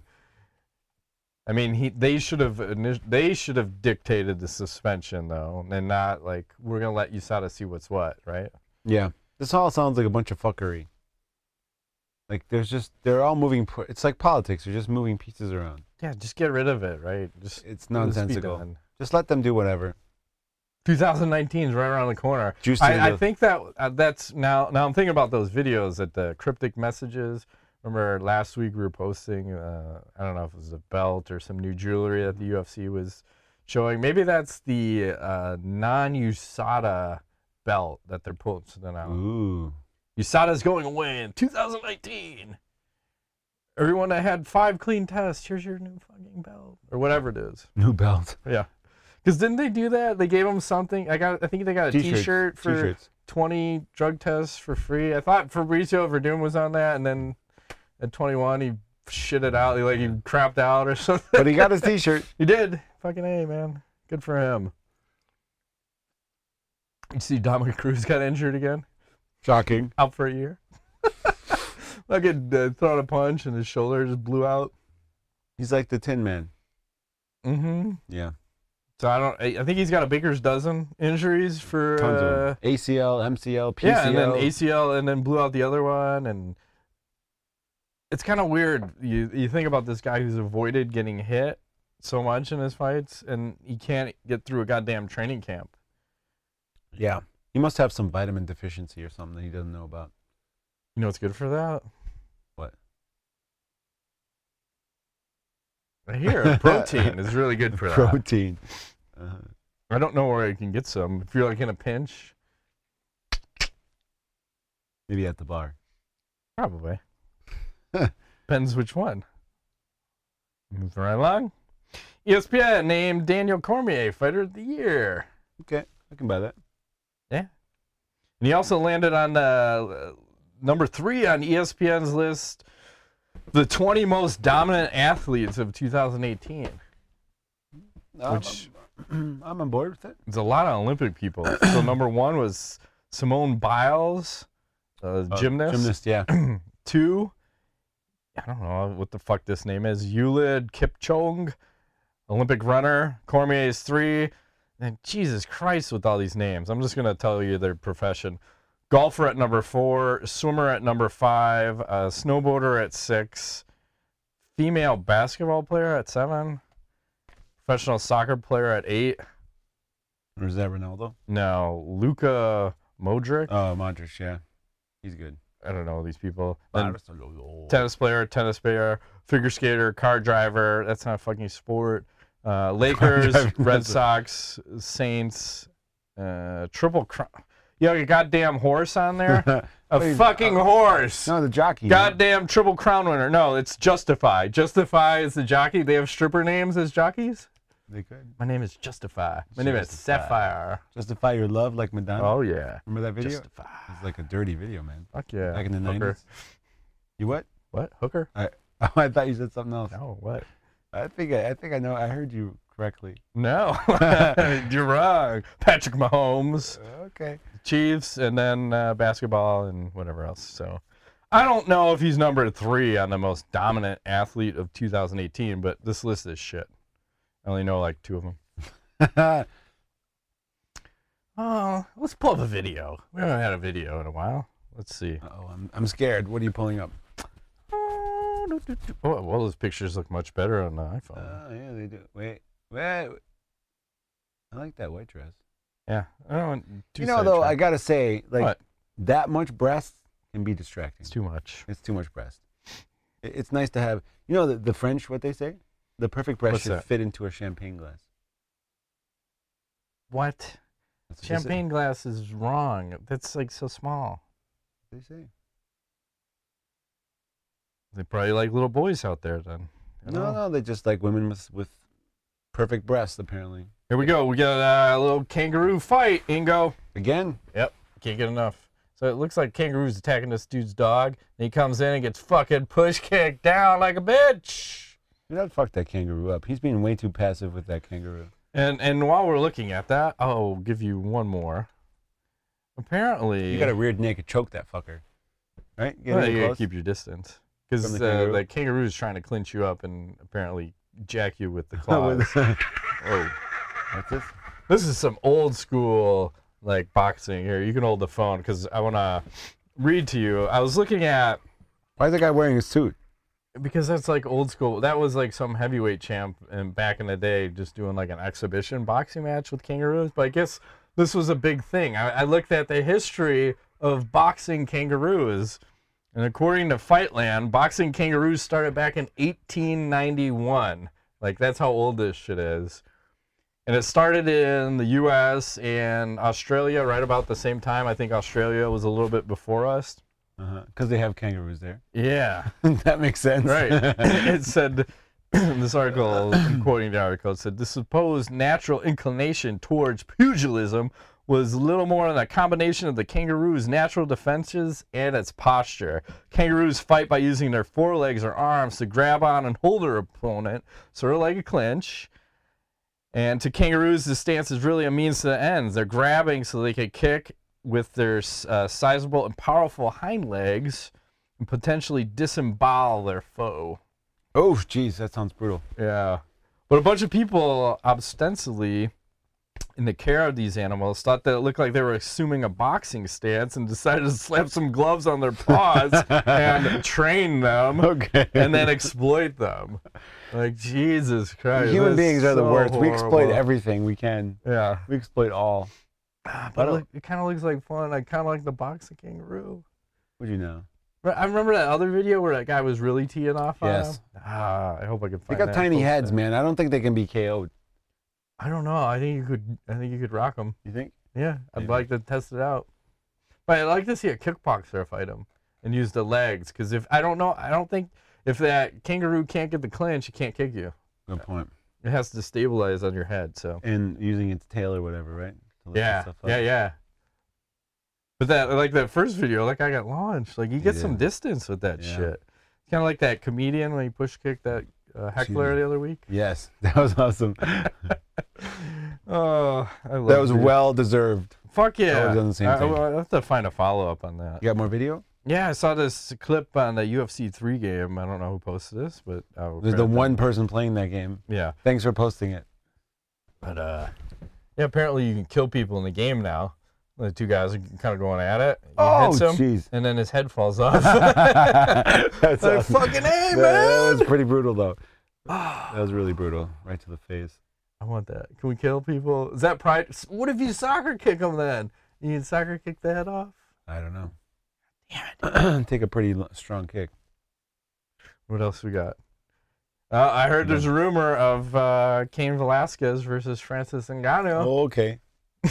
I mean, he they should have init- they should have dictated the suspension though, and not like we're going to let U S A D A see what's what, right? Yeah. This all sounds like a bunch of fuckery. Like, there's just, they're all moving, p- it's like politics. They're just moving pieces around. Yeah, just get rid of it, right? Just It's let this be nonsensical. done. Just let them do whatever. twenty nineteen is right around the corner. Juice to I, I the- think that uh, that's now. Now I'm thinking about those videos at the cryptic messages. Remember last week we were posting. Uh, I don't know if it was a belt or some new jewelry that the U F C was showing. Maybe that's the uh, non-U S A D A belt that they're posting out. Ooh. U S A D A's going away in two thousand nineteen. Everyone that had five clean tests, here's your new fucking belt or whatever it is. New belt. Yeah. Because didn't they do that? They gave them something. I got. I think they got a T-shirts. T-shirt for T-shirts. twenty drug tests for free. I thought Fabrizio Verdun was on that, and then at twenty-one he shit it out. He like he crapped out or something. But he got his T-shirt. He did. Fucking A, man. Good for him. You see, Dominic Cruz got injured again, Shocking. out for a year. Like it uh, throwing a punch and his shoulder just blew out. He's like the Tin Man. Mm-hmm. Yeah. So I don't. I I think he's got a baker's dozen injuries for Tons uh, of them. A C L, M C L, P C L. yeah, and then A C L, and then blew out the other one, and it's kind of weird. You you think about this guy who's avoided getting hit so much in his fights, and he can't get through a goddamn training camp. Yeah. He must have some vitamin deficiency or something that he doesn't know about. You know what's good for that? What? I hear protein is really good for that. Protein. Uh-huh. I don't know where I can get some. If you're like in a pinch, Maybe at the bar. probably. Depends which one. Moving right along. E S P N named Daniel Cormier Fighter of the Year. Okay, I can buy that. Yeah. And he also landed on uh, number three on E S P N's list, the twenty most dominant athletes of two thousand eighteen. Which I'm, I'm on board with it. It's a lot of Olympic people. So number one was Simone Biles, uh, gymnast. Uh, gymnast, yeah. Two, I don't know what the fuck this name is. Ulid Kipchoge, Olympic runner. Cormier is three. And Jesus Christ with all these names. I'm just going to tell you their profession. Golfer at number four, swimmer at number five, uh, snowboarder at six, female basketball player at seven, professional soccer player at eight. Or is that Ronaldo? No, Luka Modric. Oh, Modric, yeah. He's good. I don't know these people. Then tennis player, tennis player, figure skater, car driver. That's not a fucking sport. Uh, Lakers, Red Sox, Saints, uh, triple crown. You have a goddamn horse on there? A Wait, fucking uh, horse. No, the jockey. Goddamn triple crown winner. No, it's Justify. Justify is the jockey. They have stripper names as jockeys? They could. My name is Justify. My name is Justify. Sapphire. Justify your love like Madonna. Oh, yeah. Remember that video? Justify. It's like a dirty video, man. Fuck yeah. Back in the Hooker. nineties. You what? What? Hooker? I oh, I thought you said something else. No, what? I think I, I think I know. I heard you correctly. No. You're wrong. Patrick Mahomes. Okay. Chiefs, and then uh, basketball and whatever else. So I don't know if he's number three on the most dominant athlete of two thousand eighteen, but this list is shit. I only know like two of them. Oh, let's pull up a video. We haven't had a video in a while. Let's see. Oh, I'm I'm scared. What are you pulling up? Oh, well, those pictures look much better on the iPhone. Oh yeah, they do. Wait, wait. I like that white dress. Yeah, I don't want too You know, though, I sidetracked. gotta say, like What? that much breast can be distracting. It's too much. It's too much breast. It- It's nice to have. You know, the, the French, what they say, the perfect breast What's should that? fit into a champagne glass. What? That's what they say. Champagne glass is wrong. That's like so small. They say. They probably like little boys out there then. I don't No, know. no, they just like women with with perfect breasts, apparently. Here we go. We got a little kangaroo fight, Ingo. Again, Yep. Can't get enough. So it looks like kangaroo's attacking this dude's dog. And he comes in and gets fucking push kicked down like a bitch. dude, I'd fuck that kangaroo up. He's being way too passive with that kangaroo. And and while we're looking at that, I'll give you one more. Apparently, You got a weird naked choke that fucker, right? Get well, in you gotta close. keep your distance. Because From uh, the kangaroo? the kangaroo's trying to clinch you up and apparently jack you with the claws. Oh. What's this? This is some old school like boxing here. You can hold the phone because I want to read to you. I was looking at Why is that guy wearing a suit? because that's like old school. That was like some heavyweight champ and back in the day just doing like an exhibition boxing match with kangaroos. But I guess this was a big thing. I, I looked at the history of boxing kangaroos, and according to Fightland, boxing kangaroos started back in eighteen ninety-one. Like that's how old this shit is. And it started in the U S and Australia right about the same time. I think Australia was a little bit before us. Uh-huh. Because they have kangaroos there. Yeah, That makes sense. right. It said, this article, I'm quoting the article, it said, the supposed natural inclination towards pugilism was little more than a combination of the kangaroo's natural defenses and its posture. Kangaroos fight by using their forelegs or arms to grab on and hold their opponent, sort of like a clinch. And to kangaroos, this stance is really a means to the ends. They're grabbing so they can kick with their uh, sizable and powerful hind legs and potentially disembowel their foe. Oh, jeez, that sounds brutal. Yeah. But a bunch of people ostensibly in the care of these animals thought that it looked like they were assuming a boxing stance and decided to slap some gloves on their paws and train them Okay. and then exploit them. Like, Jesus Christ. Human that's beings are the so worst. We exploit horrible. everything we can. Yeah. We exploit all. Ah, I But don't- look, it kind of looks like fun. I kind of like the boxing kangaroo. What'd you know? But I remember that other video where that guy was really teeing off on Yes. him. Ah, I hope I can They find got that tiny post heads, that. man. I don't think they can be K O'd. I don't know. I think you could. I think you could rock them. You think? Yeah, I'd Maybe. like to test it out. But I'd like to see a kickboxer fight him and use the legs, because if I don't know, I don't think if that kangaroo can't get the clinch, it can't kick you. Good point. It has to stabilize on your head. So And using its tail or whatever, right? To lift yeah, itself up. yeah, yeah. But that, like that first video, like I got launched. Like you get did. some distance with that Yeah. shit. Kind of like that comedian when he push kicked that uh, heckler Excuse the other week. Yes, that was awesome. Oh, I love That was it. well deserved. Fuck yeah. I was on the same I, thing. I have to find a follow up on that. You got more video? Yeah, I saw this clip on the U F C three game. I don't know who posted this, but I'll There's the credit them. one person playing that game. Yeah, Thanks for posting it. but uh, yeah, apparently you can kill people in the game now. The two guys are kind of going at it. He Oh, hits him, jeez. and then his head falls off. That's like, awesome. fucking hey, That, man! that was pretty brutal, though. That was really brutal. Right to the face. I want that. Can we kill people? Is that pride? What if you soccer kick them then? You can soccer kick the head off? I don't know. Damn it. Take a pretty l- strong kick. What else we got? Uh, I heard there's a rumor of uh, Cain Velasquez versus Francis Ngannou. Oh, okay.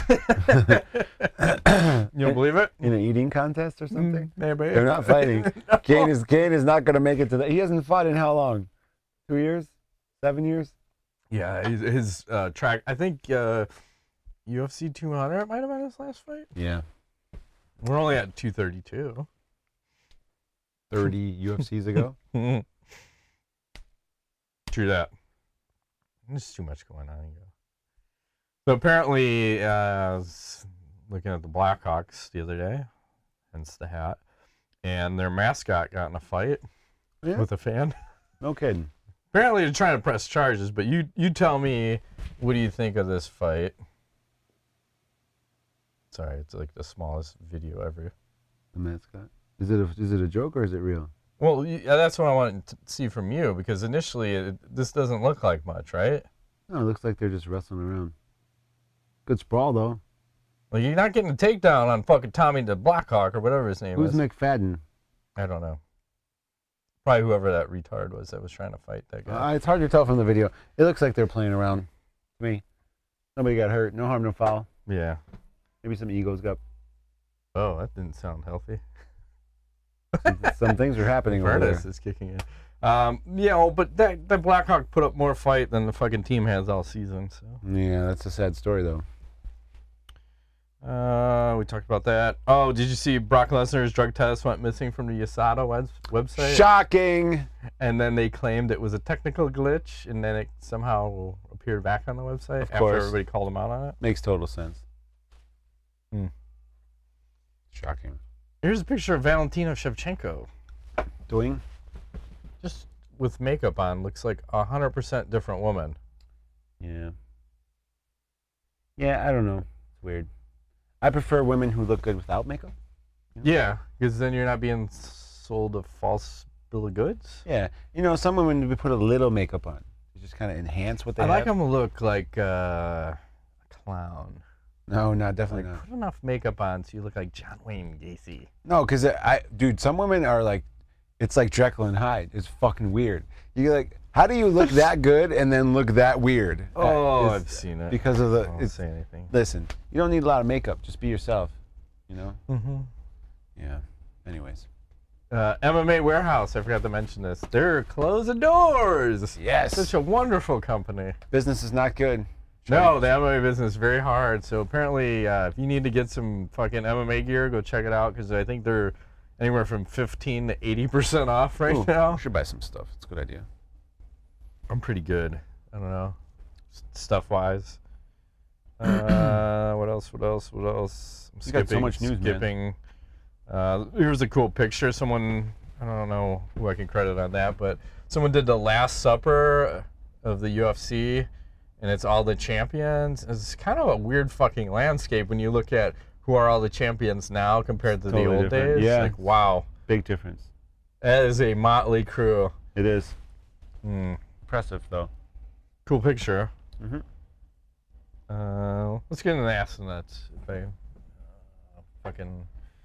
You don't believe it? In an eating contest or something? Mm, maybe. They're not fighting. No. Kane is Kane is not going to make it to that. He hasn't fought in how long? Two years? Seven years? Yeah, his, his uh, track. I think uh, U F C two hundred might have been his last fight. Yeah. We're only at two thirty-two. thirty U F Cs ago? True that. There's too much going on here. So apparently, uh, I was looking at the Blackhawks the other day, hence the hat, and their mascot got in a fight Yeah. with a fan. No kidding. Apparently, they're trying to press charges, but you you tell me, what do you think of this fight? Sorry, it's like the smallest video ever. The mascot. Is it a, is it a joke or is it real? Well, y- yeah, that's what I wanted to see from you, because initially it, this doesn't look like much, right? No, it looks like they're just wrestling around. Good sprawl, though. Like, you're not getting a takedown on fucking Tommy the Blackhawk or whatever his name Who's is. McFadden? I don't know. Probably whoever that retard was that was trying to fight that guy. Uh, it's hard to tell from the video. It looks like they're playing around. To me. Nobody got hurt. No harm, no foul. Yeah. Maybe some egos got. Oh, that didn't sound healthy. Some things are happening over there. Furnace is kicking in. Um, yeah, well, but that that Blackhawk put up more fight than the fucking team has all season. So Yeah, that's a sad story, though. uh, we talked about that. Oh, did you see Brock Lesnar's drug test went missing from the U S A D A web- website? Shocking! And then they claimed it was a technical glitch, and then it somehow appeared back on the website Of after course. everybody called him out on it. Makes total sense. Hmm. Shocking. Here's a picture of Valentina Shevchenko, Doing? just with makeup on. Looks like a hundred percent different woman. Yeah. Yeah, I don't know. It's weird. I prefer women who look good without makeup. Yeah, because then you're not being sold a false bill of goods. Yeah. You know, some women put a little makeup on. To just kind of enhance what they I have. like them to look like uh, a clown. No, not Like, definitely not. put enough makeup on so you look like John Wayne Gacy. No, because I, dude, some women are like, it's like Jekyll and Hyde. It's fucking weird. You're like, how do you look that good and then look that weird? Oh, Uh, I've it's seen it. because of the. I won't It's, say anything. listen, you don't need a lot of makeup. Just be yourself. You know. Mm-hmm. Yeah. Anyways. Uh, M M A Warehouse, I forgot to mention this. They're closing doors. Yes. Such a wonderful company. Business is not good. No, the M M A business is very hard. So apparently, uh, if you need to get some fucking M M A gear, go check it out, because I think they're anywhere from fifteen to eighty percent off right Ooh, now. we should buy some stuff. It's a good idea. I'm pretty good. I don't know, stuff wise. Uh, what else? What else? What else? I'm You got so much news, man. skipping. Uh, here's a cool picture. Someone, I don't know who I can credit on that, but someone did the Last Supper of the U F C, and it's all the champions. It's kind of a weird fucking landscape when you look at who are all the champions now compared to Totally the old different. days. Yeah. Like, wow. Big difference. That is a motley crew. It is. Mm. Impressive, though. Cool picture. Mm-hmm. Uh, let's get into the astronauts. If I uh, fucking...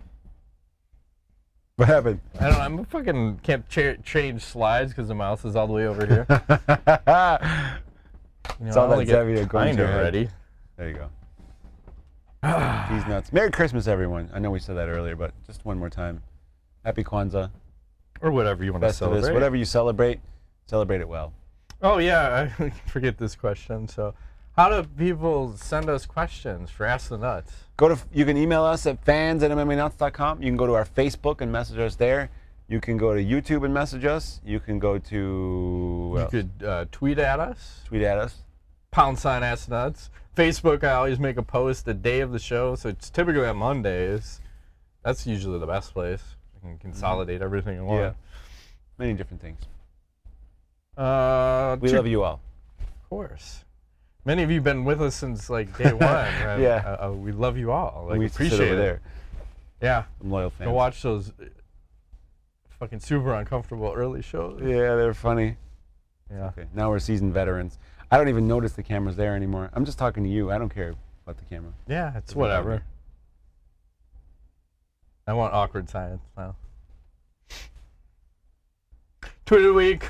What happened? I don't know. I'm fucking can't cha- change slides because the mouse is all the way over here. You know, It's all I that only get Xavier going kind to of your head. ready. There you go. These nuts. Merry Christmas, everyone. I know we said that earlier, but just one more time. Happy Kwanzaa. Or whatever you want to Festivus. celebrate. Whatever you celebrate, celebrate it well. Oh, yeah. I forget this question. So, how do people send us questions for Ask the Nuts? Go to. You can email us at fans at M M A nuts dot com. You can go to our Facebook and message us there. You can go to YouTube and message us. You can go to. You Well, could uh, tweet at us. tweet at us. Pound sign Ask the Nuts. Facebook, I always make a post the day of the show. So, it's typically on Mondays. That's usually the best place. You can consolidate mm-hmm. everything in one. Yeah. Many different things. Uh, We two- love you all. Of course. Many of you have been with us since like day one. Right? Yeah. Uh, uh, we love you all. Like, we used to appreciate sit over it. there. Yeah. I'm loyal fans. Go watch those uh, fucking super uncomfortable early shows. Yeah, they're funny. Yeah. Okay, now we're seasoned veterans. I don't even notice the camera's there anymore. I'm just talking to you. I don't care about the camera. Yeah, it's whatever. I want awkward silence now. Tweet of the week.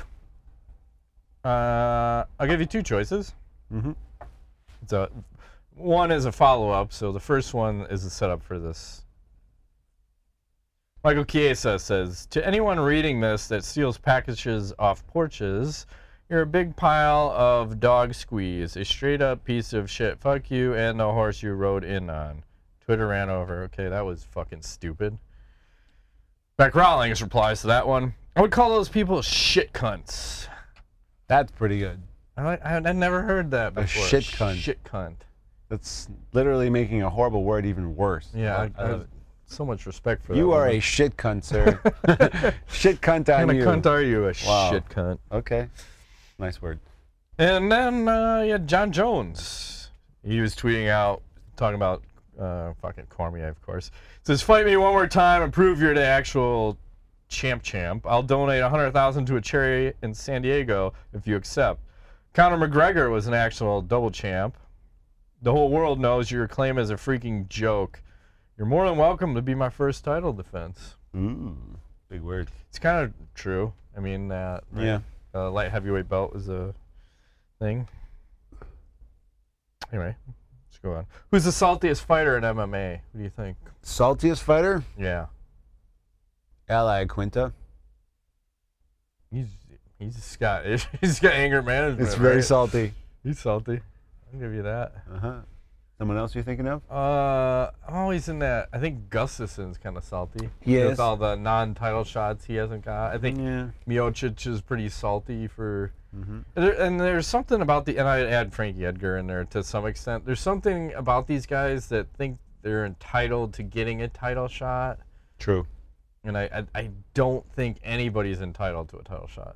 Uh, I'll give you two choices. Mm-hmm. It's a, one is a follow-up, so the first one is a setup for this. Michael Chiesa says, to anyone reading this that steals packages off porches, you're a big pile of dog squeeze, a straight-up piece of shit. Fuck you and the horse you rode in on. Twitter ran over. Okay, that was fucking stupid. Beck Rawlings replies to that one. I would call those people shit cunts. That's pretty good. I, like- I, I never heard that A before. shit cunt. Shit cunt. That's literally making a horrible word even worse. Yeah, I, I, I I love have it. so much respect for that. You are woman. a shit cunt, sir. Shit cunt What on kind you. of cunt are you? A Wow. shit cunt. Okay. Nice word. And then, uh, yeah, John Jones. He was tweeting out, talking about uh, fucking Cormier, of course. Says, fight me one more time and prove you're the actual champ champ. I'll donate one hundred thousand dollars to a charity in San Diego if you accept. Conor McGregor was an actual double champ. The whole world knows your claim is a freaking joke. You're more than welcome to be my first title defense. Ooh, big word. It's kind of true. I mean, uh, Yeah. uh, light heavyweight belt was a thing. Anyway, let's go on. Who's the saltiest fighter in M M A? What do you think? Saltiest fighter? Yeah, Ally Quinta. he's he's got he's got anger management. It's very right? salty. He's salty. I'll give you that. Uh-huh. Someone else you're thinking of? Uh, I'm always in that. I think Gustafson's kind of salty. He With is. all the non-title shots he hasn't got. I think Yeah. Miocic is pretty salty for. Mm-hmm. And, there, and there's something about the, and I add Frankie Edgar in there to some extent. There's something about these guys that think they're entitled to getting a title shot, True. and I, I, I don't think anybody's entitled to a title shot.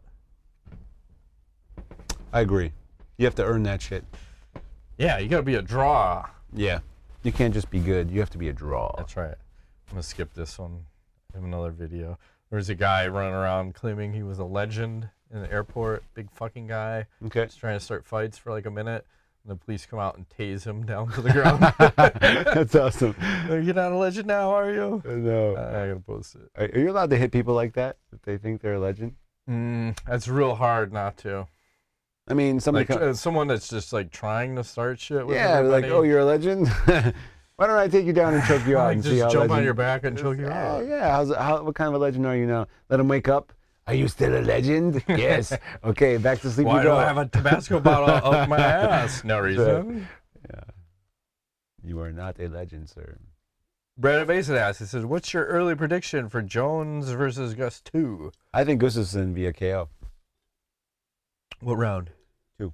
I agree. You have to earn that shit. Yeah, you got to be a draw. Yeah. You can't just be good. You have to be a draw. That's right. I'm gonna skip this one. I have another video. There's a guy running around claiming he was a legend in the airport. Big fucking guy. Okay. He's trying to start fights for like a minute. And the police come out and tase him down to the ground. That's awesome. You're not a legend now, are you? No. Uh, I gotta post it. Are, are you allowed to hit people like that if they think they're a legend? Mm, that's real hard not to. I mean, somebody. Like co- uh, someone that's just like trying to start shit with yeah, like, everybody. oh, you're a legend. Why don't I take you down and choke you out Like, and just see how jump on legend- your back and choke you yeah, out. Yeah. How's how? What kind of a legend are you now? Let him wake up. Are you still a legend? Yes. Okay, back to sleep Why you do go. I have a Tabasco bottle up my ass? No reason. Yeah. You are not a legend, sir. Brad Basin asks, he says, what's your early prediction for Jones versus Gus two? I think Gustafsson via K O. What round? Two.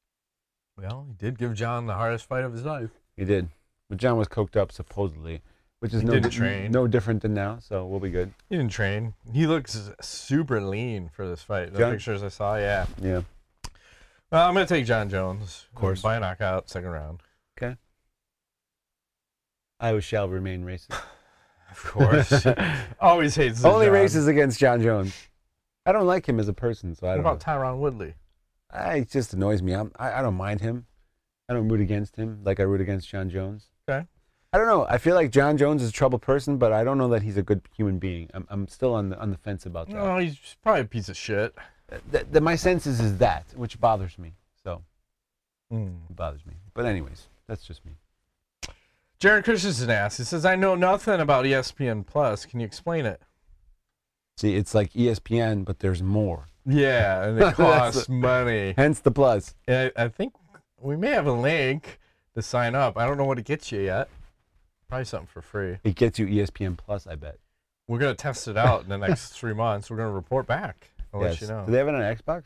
Well, he did give John the hardest fight of his life. He did. But John was coked up, supposedly. which is He no didn't di- train. no different than now. So we'll be good. He didn't train. He looks super lean for this fight. The John? pictures I saw, yeah. Yeah. Well, I'm gonna take John Jones. Of course. By a knockout, second round. Okay. I shall remain racist. Of course. Always hates the Only John. racist against John Jones. I don't like him as a person, so I What don't. about Tyron Woodley? I, it just annoys me. I'm, I I don't mind him. I don't root against him like I root against John Jones. Okay. I don't know. I feel like John Jones is a troubled person, but I don't know that he's a good human being. I'm I'm still on the on the fence about that. No, he's probably a piece of shit. Th- th- my sense is, is that, which bothers me. So Mm. it bothers me. But anyways, that's just me. Jaron Christensen asks, he says, I know nothing about E S P N Plus. Can you explain it? See, it's like E S P N, but there's more. Yeah, and it costs money. Hence the plus. And I, I think we may have a link to sign up. I don't know what it gets you yet. Probably something for free. It gets you E S P N Plus, I bet. We're going to test it out in the next three months. We're going to report back. I'll let you know. Do they have it on Xbox?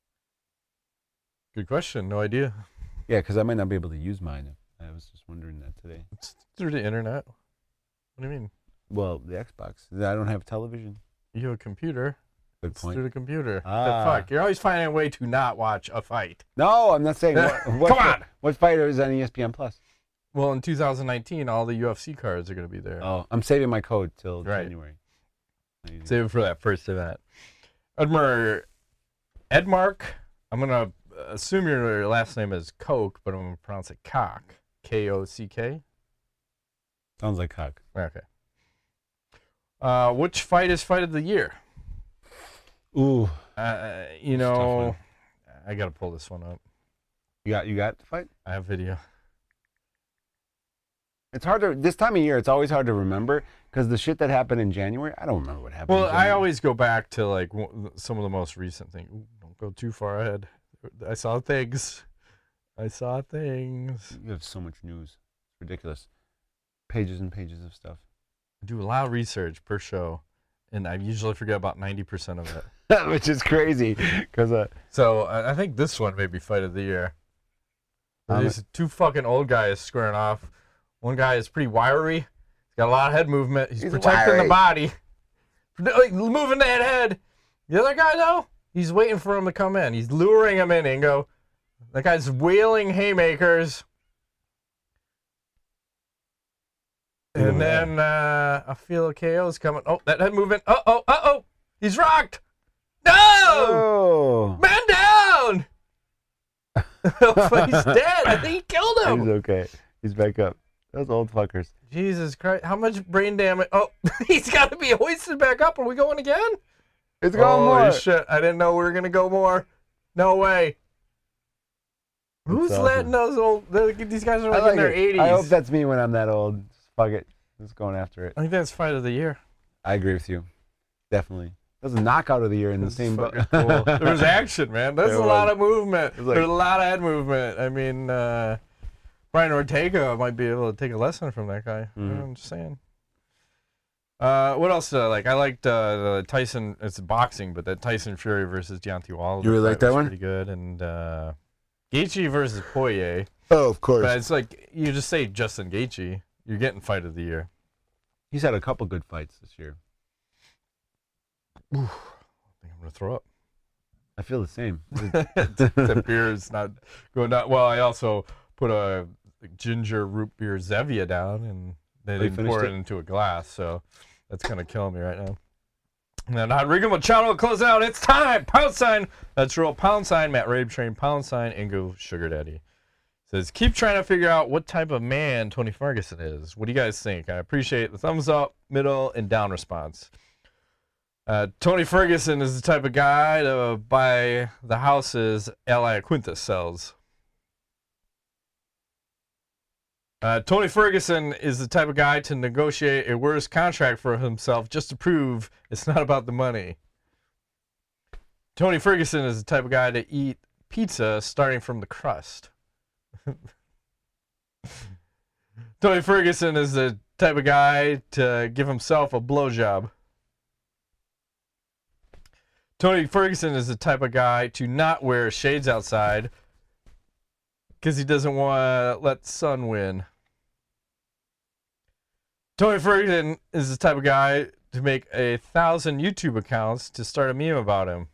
Good question. No idea. Yeah, because I might not be able to use mine. I was just wondering that today. It's through the internet. What do you mean? Well, the Xbox. I don't have television. You have a computer. Good It's point. through the computer. Ah. The fuck? You're always finding a way to not watch a fight. No, I'm not saying. What, what, Come on! What fighter is on E S P N Plus? Well, in two thousand nineteen, all the U F C cards are going to be there. Oh, I'm saving my code till Right. January. Save it for that first event. Edmar, Edmark, I'm going to assume your last name is Coke, but I'm going to pronounce it Cock. K O C K? Sounds like cock. Okay. Uh, which fight is fight of the year? Ooh, Uh, you That's a tough know, one. I got to pull this one up. you got you got the fight. I have video. It's hard to this time of year. It's always hard to remember because the shit that happened in January. I don't remember what happened. Well, in I January. always go back to like w- some of the most recent things. Ooh, don't go too far ahead. I saw things. I saw things. You have so much news. It's ridiculous. Pages and pages of stuff. I do a lot of research per show, and I usually forget about ninety percent of it. Which is crazy because uh, So I I think this one may be fight of the year. Um, These two fucking old guys squaring off. One guy is pretty wiry. He's got a lot of head movement. He's, He's protecting wiry. the body. Like, moving that head. The other guy, though, he's waiting for him to come in. He's luring him in and go. That guy's wheeling haymakers. And Ooh. then uh, I feel a K O's coming. Oh, that head movement. Uh oh, uh oh. He's rocked. No! oh, Man down! He's dead. I think he killed he's him. okay. He's back up. Those old fuckers. Jesus Christ. How much brain damage? Oh, he's got to be hoisted back up. Are we going again? It's going Holy more. shit. I didn't know we were going to go more. No way. Who's awesome. letting those old... These guys are I like, like in their it. eighties. I hope that's me when I'm that old. Just fuck it. Just going after it. I think that's fight of the year. I agree with you. Definitely. That was a knockout of the year in the That's same book. fucking cool. There was action, man. There's There a lot was. of movement. was like- There's a lot of head movement. I mean, uh, Brian Ortega might be able to take a lesson from that guy. Mhm. I'm just saying. Uh, what else? Uh, like I liked uh, the Tyson. It's boxing, but that Tyson Fury versus Deontay Wilder. You really fight like that was one? Pretty good. And uh, Gaethje versus Poirier. Oh, of course. But it's like you just say Justin Gaethje, you're getting fight of the year. He's had a couple good fights this year. I think I'm gonna throw up. I feel the same. That beer is not going down. Well, I also put a ginger root beer Zevia down, and they Oh, you didn't pour finished it it? into a glass, so that's kind of killing me right now. And then Rodrigo Machado will close out. It's time. Pound sign. That's real. Pound sign. Matt Rabe Train. Pound sign. Ingo Sugar Daddy says, keep trying to figure out what type of man Tony Ferguson is. What do you guys think? I appreciate the thumbs up, middle, and down response. Uh, Tony Ferguson is the type of guy to buy the houses Ally Quintus sells. Uh, Tony Ferguson is the type of guy to negotiate a worse contract for himself just to prove it's not about the money. Tony Ferguson is the type of guy to eat pizza starting from the crust. Tony Ferguson is the type of guy to give himself a blowjob. Tony Ferguson is the type of guy to not wear shades outside because he doesn't want to let sun win. Tony Ferguson is the type of guy to make a thousand YouTube accounts to start a meme about him.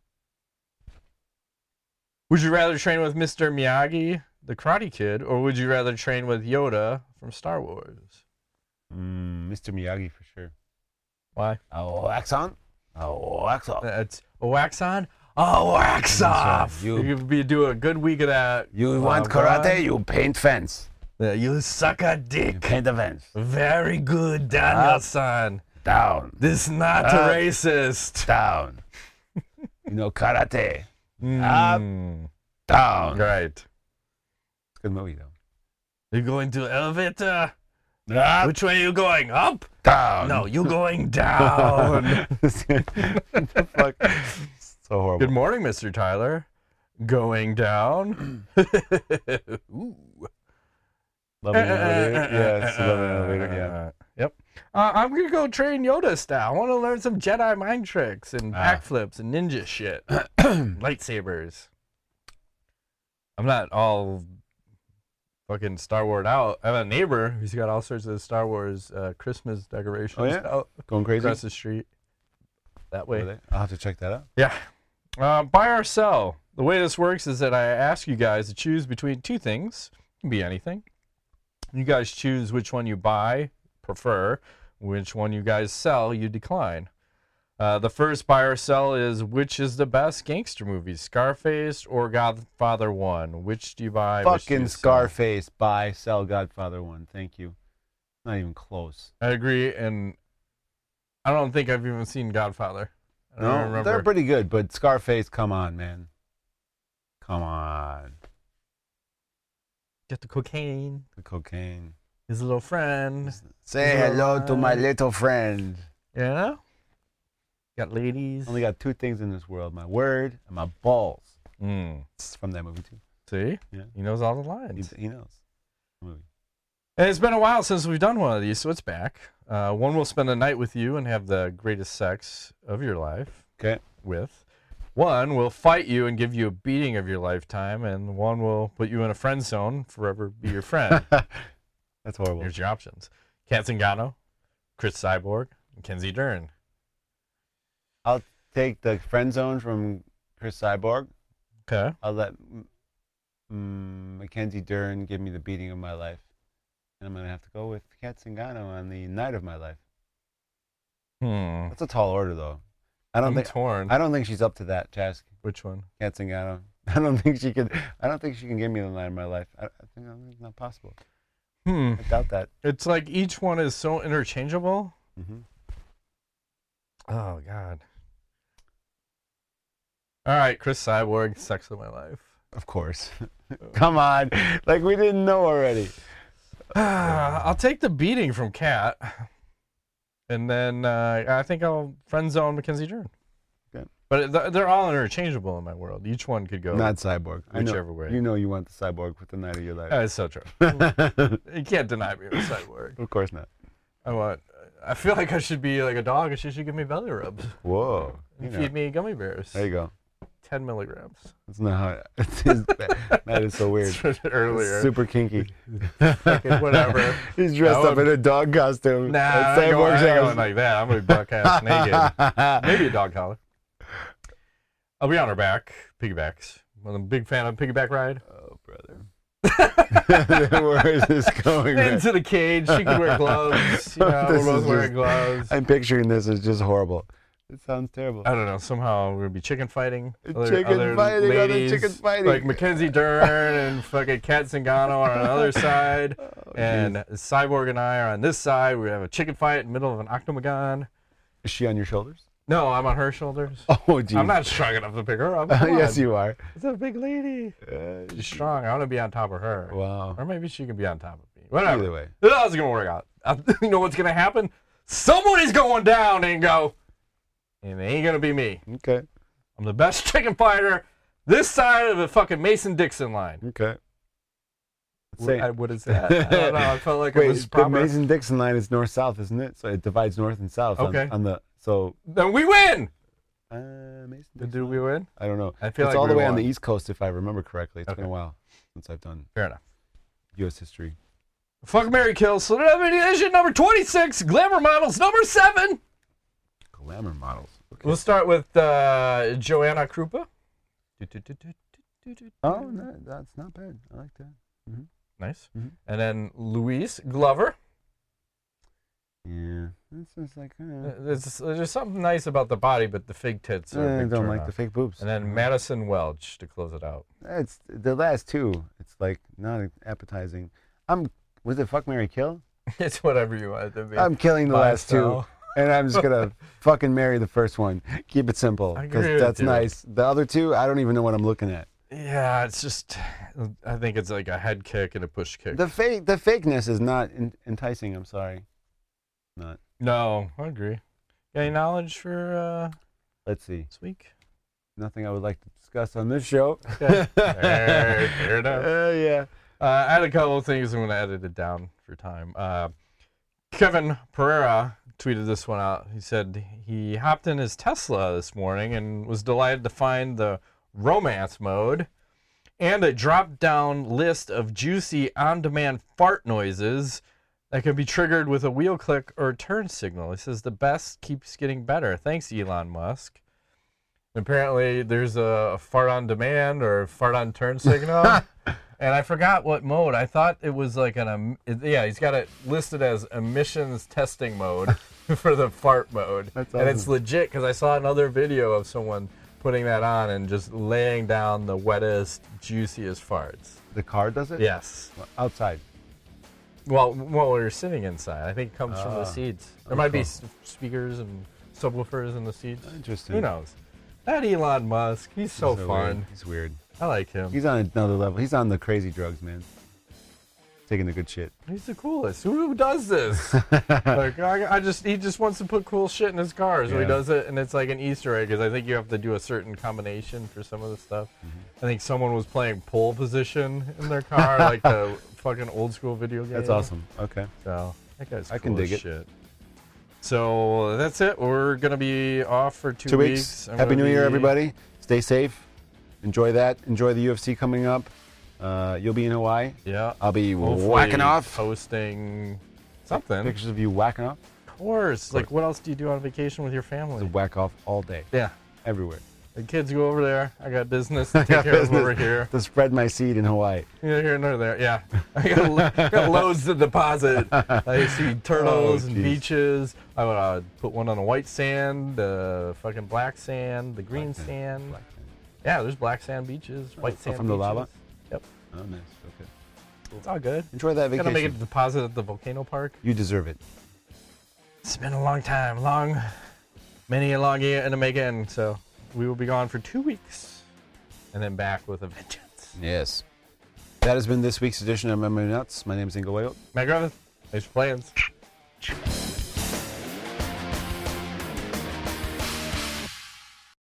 Would you rather train with Mister Miyagi, the Karate Kid, or would you rather train with Yoda from Star Wars? Mm, Mister Miyagi for sure. Why? Oh, wax on. Oh, wax off. It's a wax on, a wax off. You- You could be doing a good week of that. You Uh, want Brian? karate? You paint fence. Yeah, you suck a You dick. paint a fence. Very good, Daniel-san. Down. This is not Up. racist. Down. You know karate. Mm, Down. right. It's a good movie though. You're going to elevator. Up. Which way are you going? Up? Down. No, you're going down. What the fuck? So horrible. Good morning, Mister Tyler. Going down. Ooh. Love an elevator. Yes, love an elevator. Yeah. Yep. Uh, I'm gonna go train Yoda style. I want to learn some Jedi mind tricks and Ah. backflips and ninja shit, lightsabers. I'm not all fucking Star Wars out. I have a neighbor who's got all sorts of Star Wars uh, Christmas decorations Oh, yeah? out Going crazy. across the street. That way. Are they? I'll have to check that out. Yeah. Uh, buy or sell. The way this works is that I ask you guys to choose between two things. It can be anything. You guys choose which one you buy, prefer, which one you guys sell, you decline. Uh, the first buy or sell is which is the best gangster movie, Scarface or Godfather one? Which do you buy? which do Fucking you sell? Scarface. Buy, sell, Godfather one. Thank you. Not even close. I agree, and I don't think I've even seen Godfather. I don't No, remember. they're pretty good, but Scarface, come on, man. Come on. Get the cocaine. The cocaine. His little friend. Say Is that hello to my right? little friend. Yeah. Got ladies. Only got two things in this world: my word and my balls. Mm. It's from that movie too. See? Yeah. He knows all the He, lines. he knows. The movie. And it's been a while since we've done one of these, so it's back. Uh, one will spend a night with you and have the greatest sex of your life Okay. with. One will fight you and give you a beating of your lifetime, and one will put you in a friend zone, forever be your friend. That's horrible. Here's your options. Kat Zingano, Chris Cyborg, Mackenzie Dern. I'll take the friend zone from Chris Cyborg. Okay. I'll let mm, mm, Mackenzie Dern give me the beating of my life. And I'm going to have to go with Kat Zingano on the night of my life. Hmm. That's a tall order, though. I don't I'm think torn. I don't think she's up to that task, Which one? Kat Zingano. I don't think she could. I don't think she can give me the night of my life. I, I think it's not possible. Hmm. I doubt that. It's like each one is so interchangeable. hmm Oh, God. All right, Chris Cyborg, sex of my life. Of course. Come on, like we didn't know already. I'll take the beating from Kat, and then uh, I think I'll friend zone Mackenzie Dern. Okay. But th- they're all interchangeable in my world. Each one could go Not Cyborg. I know, whichever way. You know you want the Cyborg with the night of your life. That is so true. You can't deny me a cyborg. Of course not. I want. I feel like I should be like a dog, and she should give me belly rubs Whoa. You and know. feed me gummy bears. There you go. Ten milligrams. That's not how. It is, that is so weird. Earlier. It's super kinky. Fucking whatever. He's dressed That up would- in a dog costume. Nah, at I ain't, going, I Cyborg's ain't house. going like that. I'm gonna be buck ass naked. Maybe a dog collar. I'll be on her back. Piggybacks. I'm a big fan of piggyback ride. Oh, brother. Where is this going? man? Into the cage. She can wear gloves. You know, This we're both is wearing just- gloves. I'm picturing this as just horrible. It sounds terrible. I don't know. Somehow we're gonna be chicken fighting. Other, Chicken other fighting, other ladies, chicken fighting. Like Mackenzie Dern and fucking Kat Zingano are on the other side, Oh, and geez. Cyborg and I are on this side. We have a chicken fight in the middle of an octagon. Is she on your shoulders? No, I'm on her shoulders. Oh, geez. I'm not strong enough to pick her up. Uh, Come yes, on. you are. It's a big lady. Uh, She's strong. I want to be on top of her. wow. Or maybe she can be on top of me. Whatever. Either way. How's it going to work out? You know what's going to happen? Somebody's going down and go, and it ain't going to be me. Okay. I'm the best chicken fighter this side of the fucking Mason-Dixon line. Okay. Let's What, say- I, what is that? I don't know. I felt like Wait, it was the proper. Mason-Dixon line is north-south, isn't it? So it divides north and south. Okay. On, on the so. Then we win. Uh, Mason-Dixon. Did we win? I don't know. I feel it's like all we the way on won. the East Coast, if I remember correctly. It's Okay. been a while since I've done Fair enough. U S history. Fuck, Mary Kill. Celebrity Edition number twenty-six. Glamour Models number seven. Glamour Models. Okay. We'll start with uh, Joanna Krupa. Oh, no, that's not bad. I like that. Mm-hmm. Nice. Mm-hmm. And then Louise Glover. Yeah, this is like. Uh, There's, there's something nice about the body, but the fake tits are a I big don't turn like off. the fake boobs. And then Madison Welch to close it out. It's the last two. It's like not appetizing. I'm. Was it fuck, Mary kill? It's whatever you want it to be. I'm killing the My last style. two, and I'm just gonna fucking marry the first one. Keep it simple, I agree because with that's you. nice. The other two, I don't even know what I'm looking at. Yeah, it's just, I think it's like a head kick and a push kick. The fake, the fakeness is not en- enticing. I'm sorry, not. No, I agree. Got any knowledge for uh, Let's see. this week? Nothing I would like to discuss on this show. Okay. Fair, fair enough. Uh, yeah. Uh, I had a couple of things. I'm going to edit it down for time. Uh, Kevin Pereira tweeted this one out. He said he hopped in his Tesla this morning and was delighted to find the romance mode and a drop-down list of juicy on-demand fart noises that can be triggered with a wheel click or turn signal. He says the best keeps getting better. Thanks, Elon Musk. Apparently, there's a fart on demand or fart on turn signal. And I forgot what mode. I thought it was like an, um, it- yeah, he's got it listed as emissions testing mode for the fart mode. That's And it's awesome. legit because I saw another video of someone putting that on and just laying down the wettest, juiciest farts. The car does it? Yes. Outside. Well, well, we're sitting inside. I think it comes from the Ah, seats. There might be okay. s- speakers and subwoofers in the seats. Interesting. Who knows? That Elon Musk, he's so, He's fun. Weird. He's weird. I like him. He's on another level. He's on the crazy drugs, man. Taking the good shit. He's the coolest. Who, who does this? Like I, I just he just wants to put cool shit in his car, so Yeah. he does it, and it's like an Easter egg. Because I think you have to do a certain combination for some of the stuff. Mm-hmm. I think someone was playing pole position in their car, like the fucking old school video game. That's awesome. Okay. So that guy's I cool can dig as it. shit. So that's it. We're gonna be off for two, Two weeks. I'm Happy gonna New Year, be- everybody. Stay safe. Enjoy that. Enjoy the U F C coming up. Uh, you'll be in Hawaii. Yeah. I'll be Hopefully whacking off. posting something. Pictures of you whacking off. Of course. Like, what else do you do on vacation with your family? Whack off all day. Yeah. Everywhere. The kids go over there. I got business to I take got care of business over here. to spread my seed in Hawaii. Here, here, and there. Yeah. I got, lo- got loads to deposit. I see turtles Oh, and geez. beaches. I would uh, put one on the white sand, the fucking black sand, the green Black sand. sand. Black sand. Yeah, there's black sand beaches, white Oh, sand from the beaches. lava? Yep. Oh, nice. Okay. It's all good. Enjoy that Gotta vacation. make a deposit at the volcano park. You deserve it. It's been a long time, long, many a long year in the making. So we will be gone for two weeks, and then back with a vengeance. Yes. That has been this week's edition of Memory Nuts. My name is Ingo Whale. Matt Griffith, thanks for playing.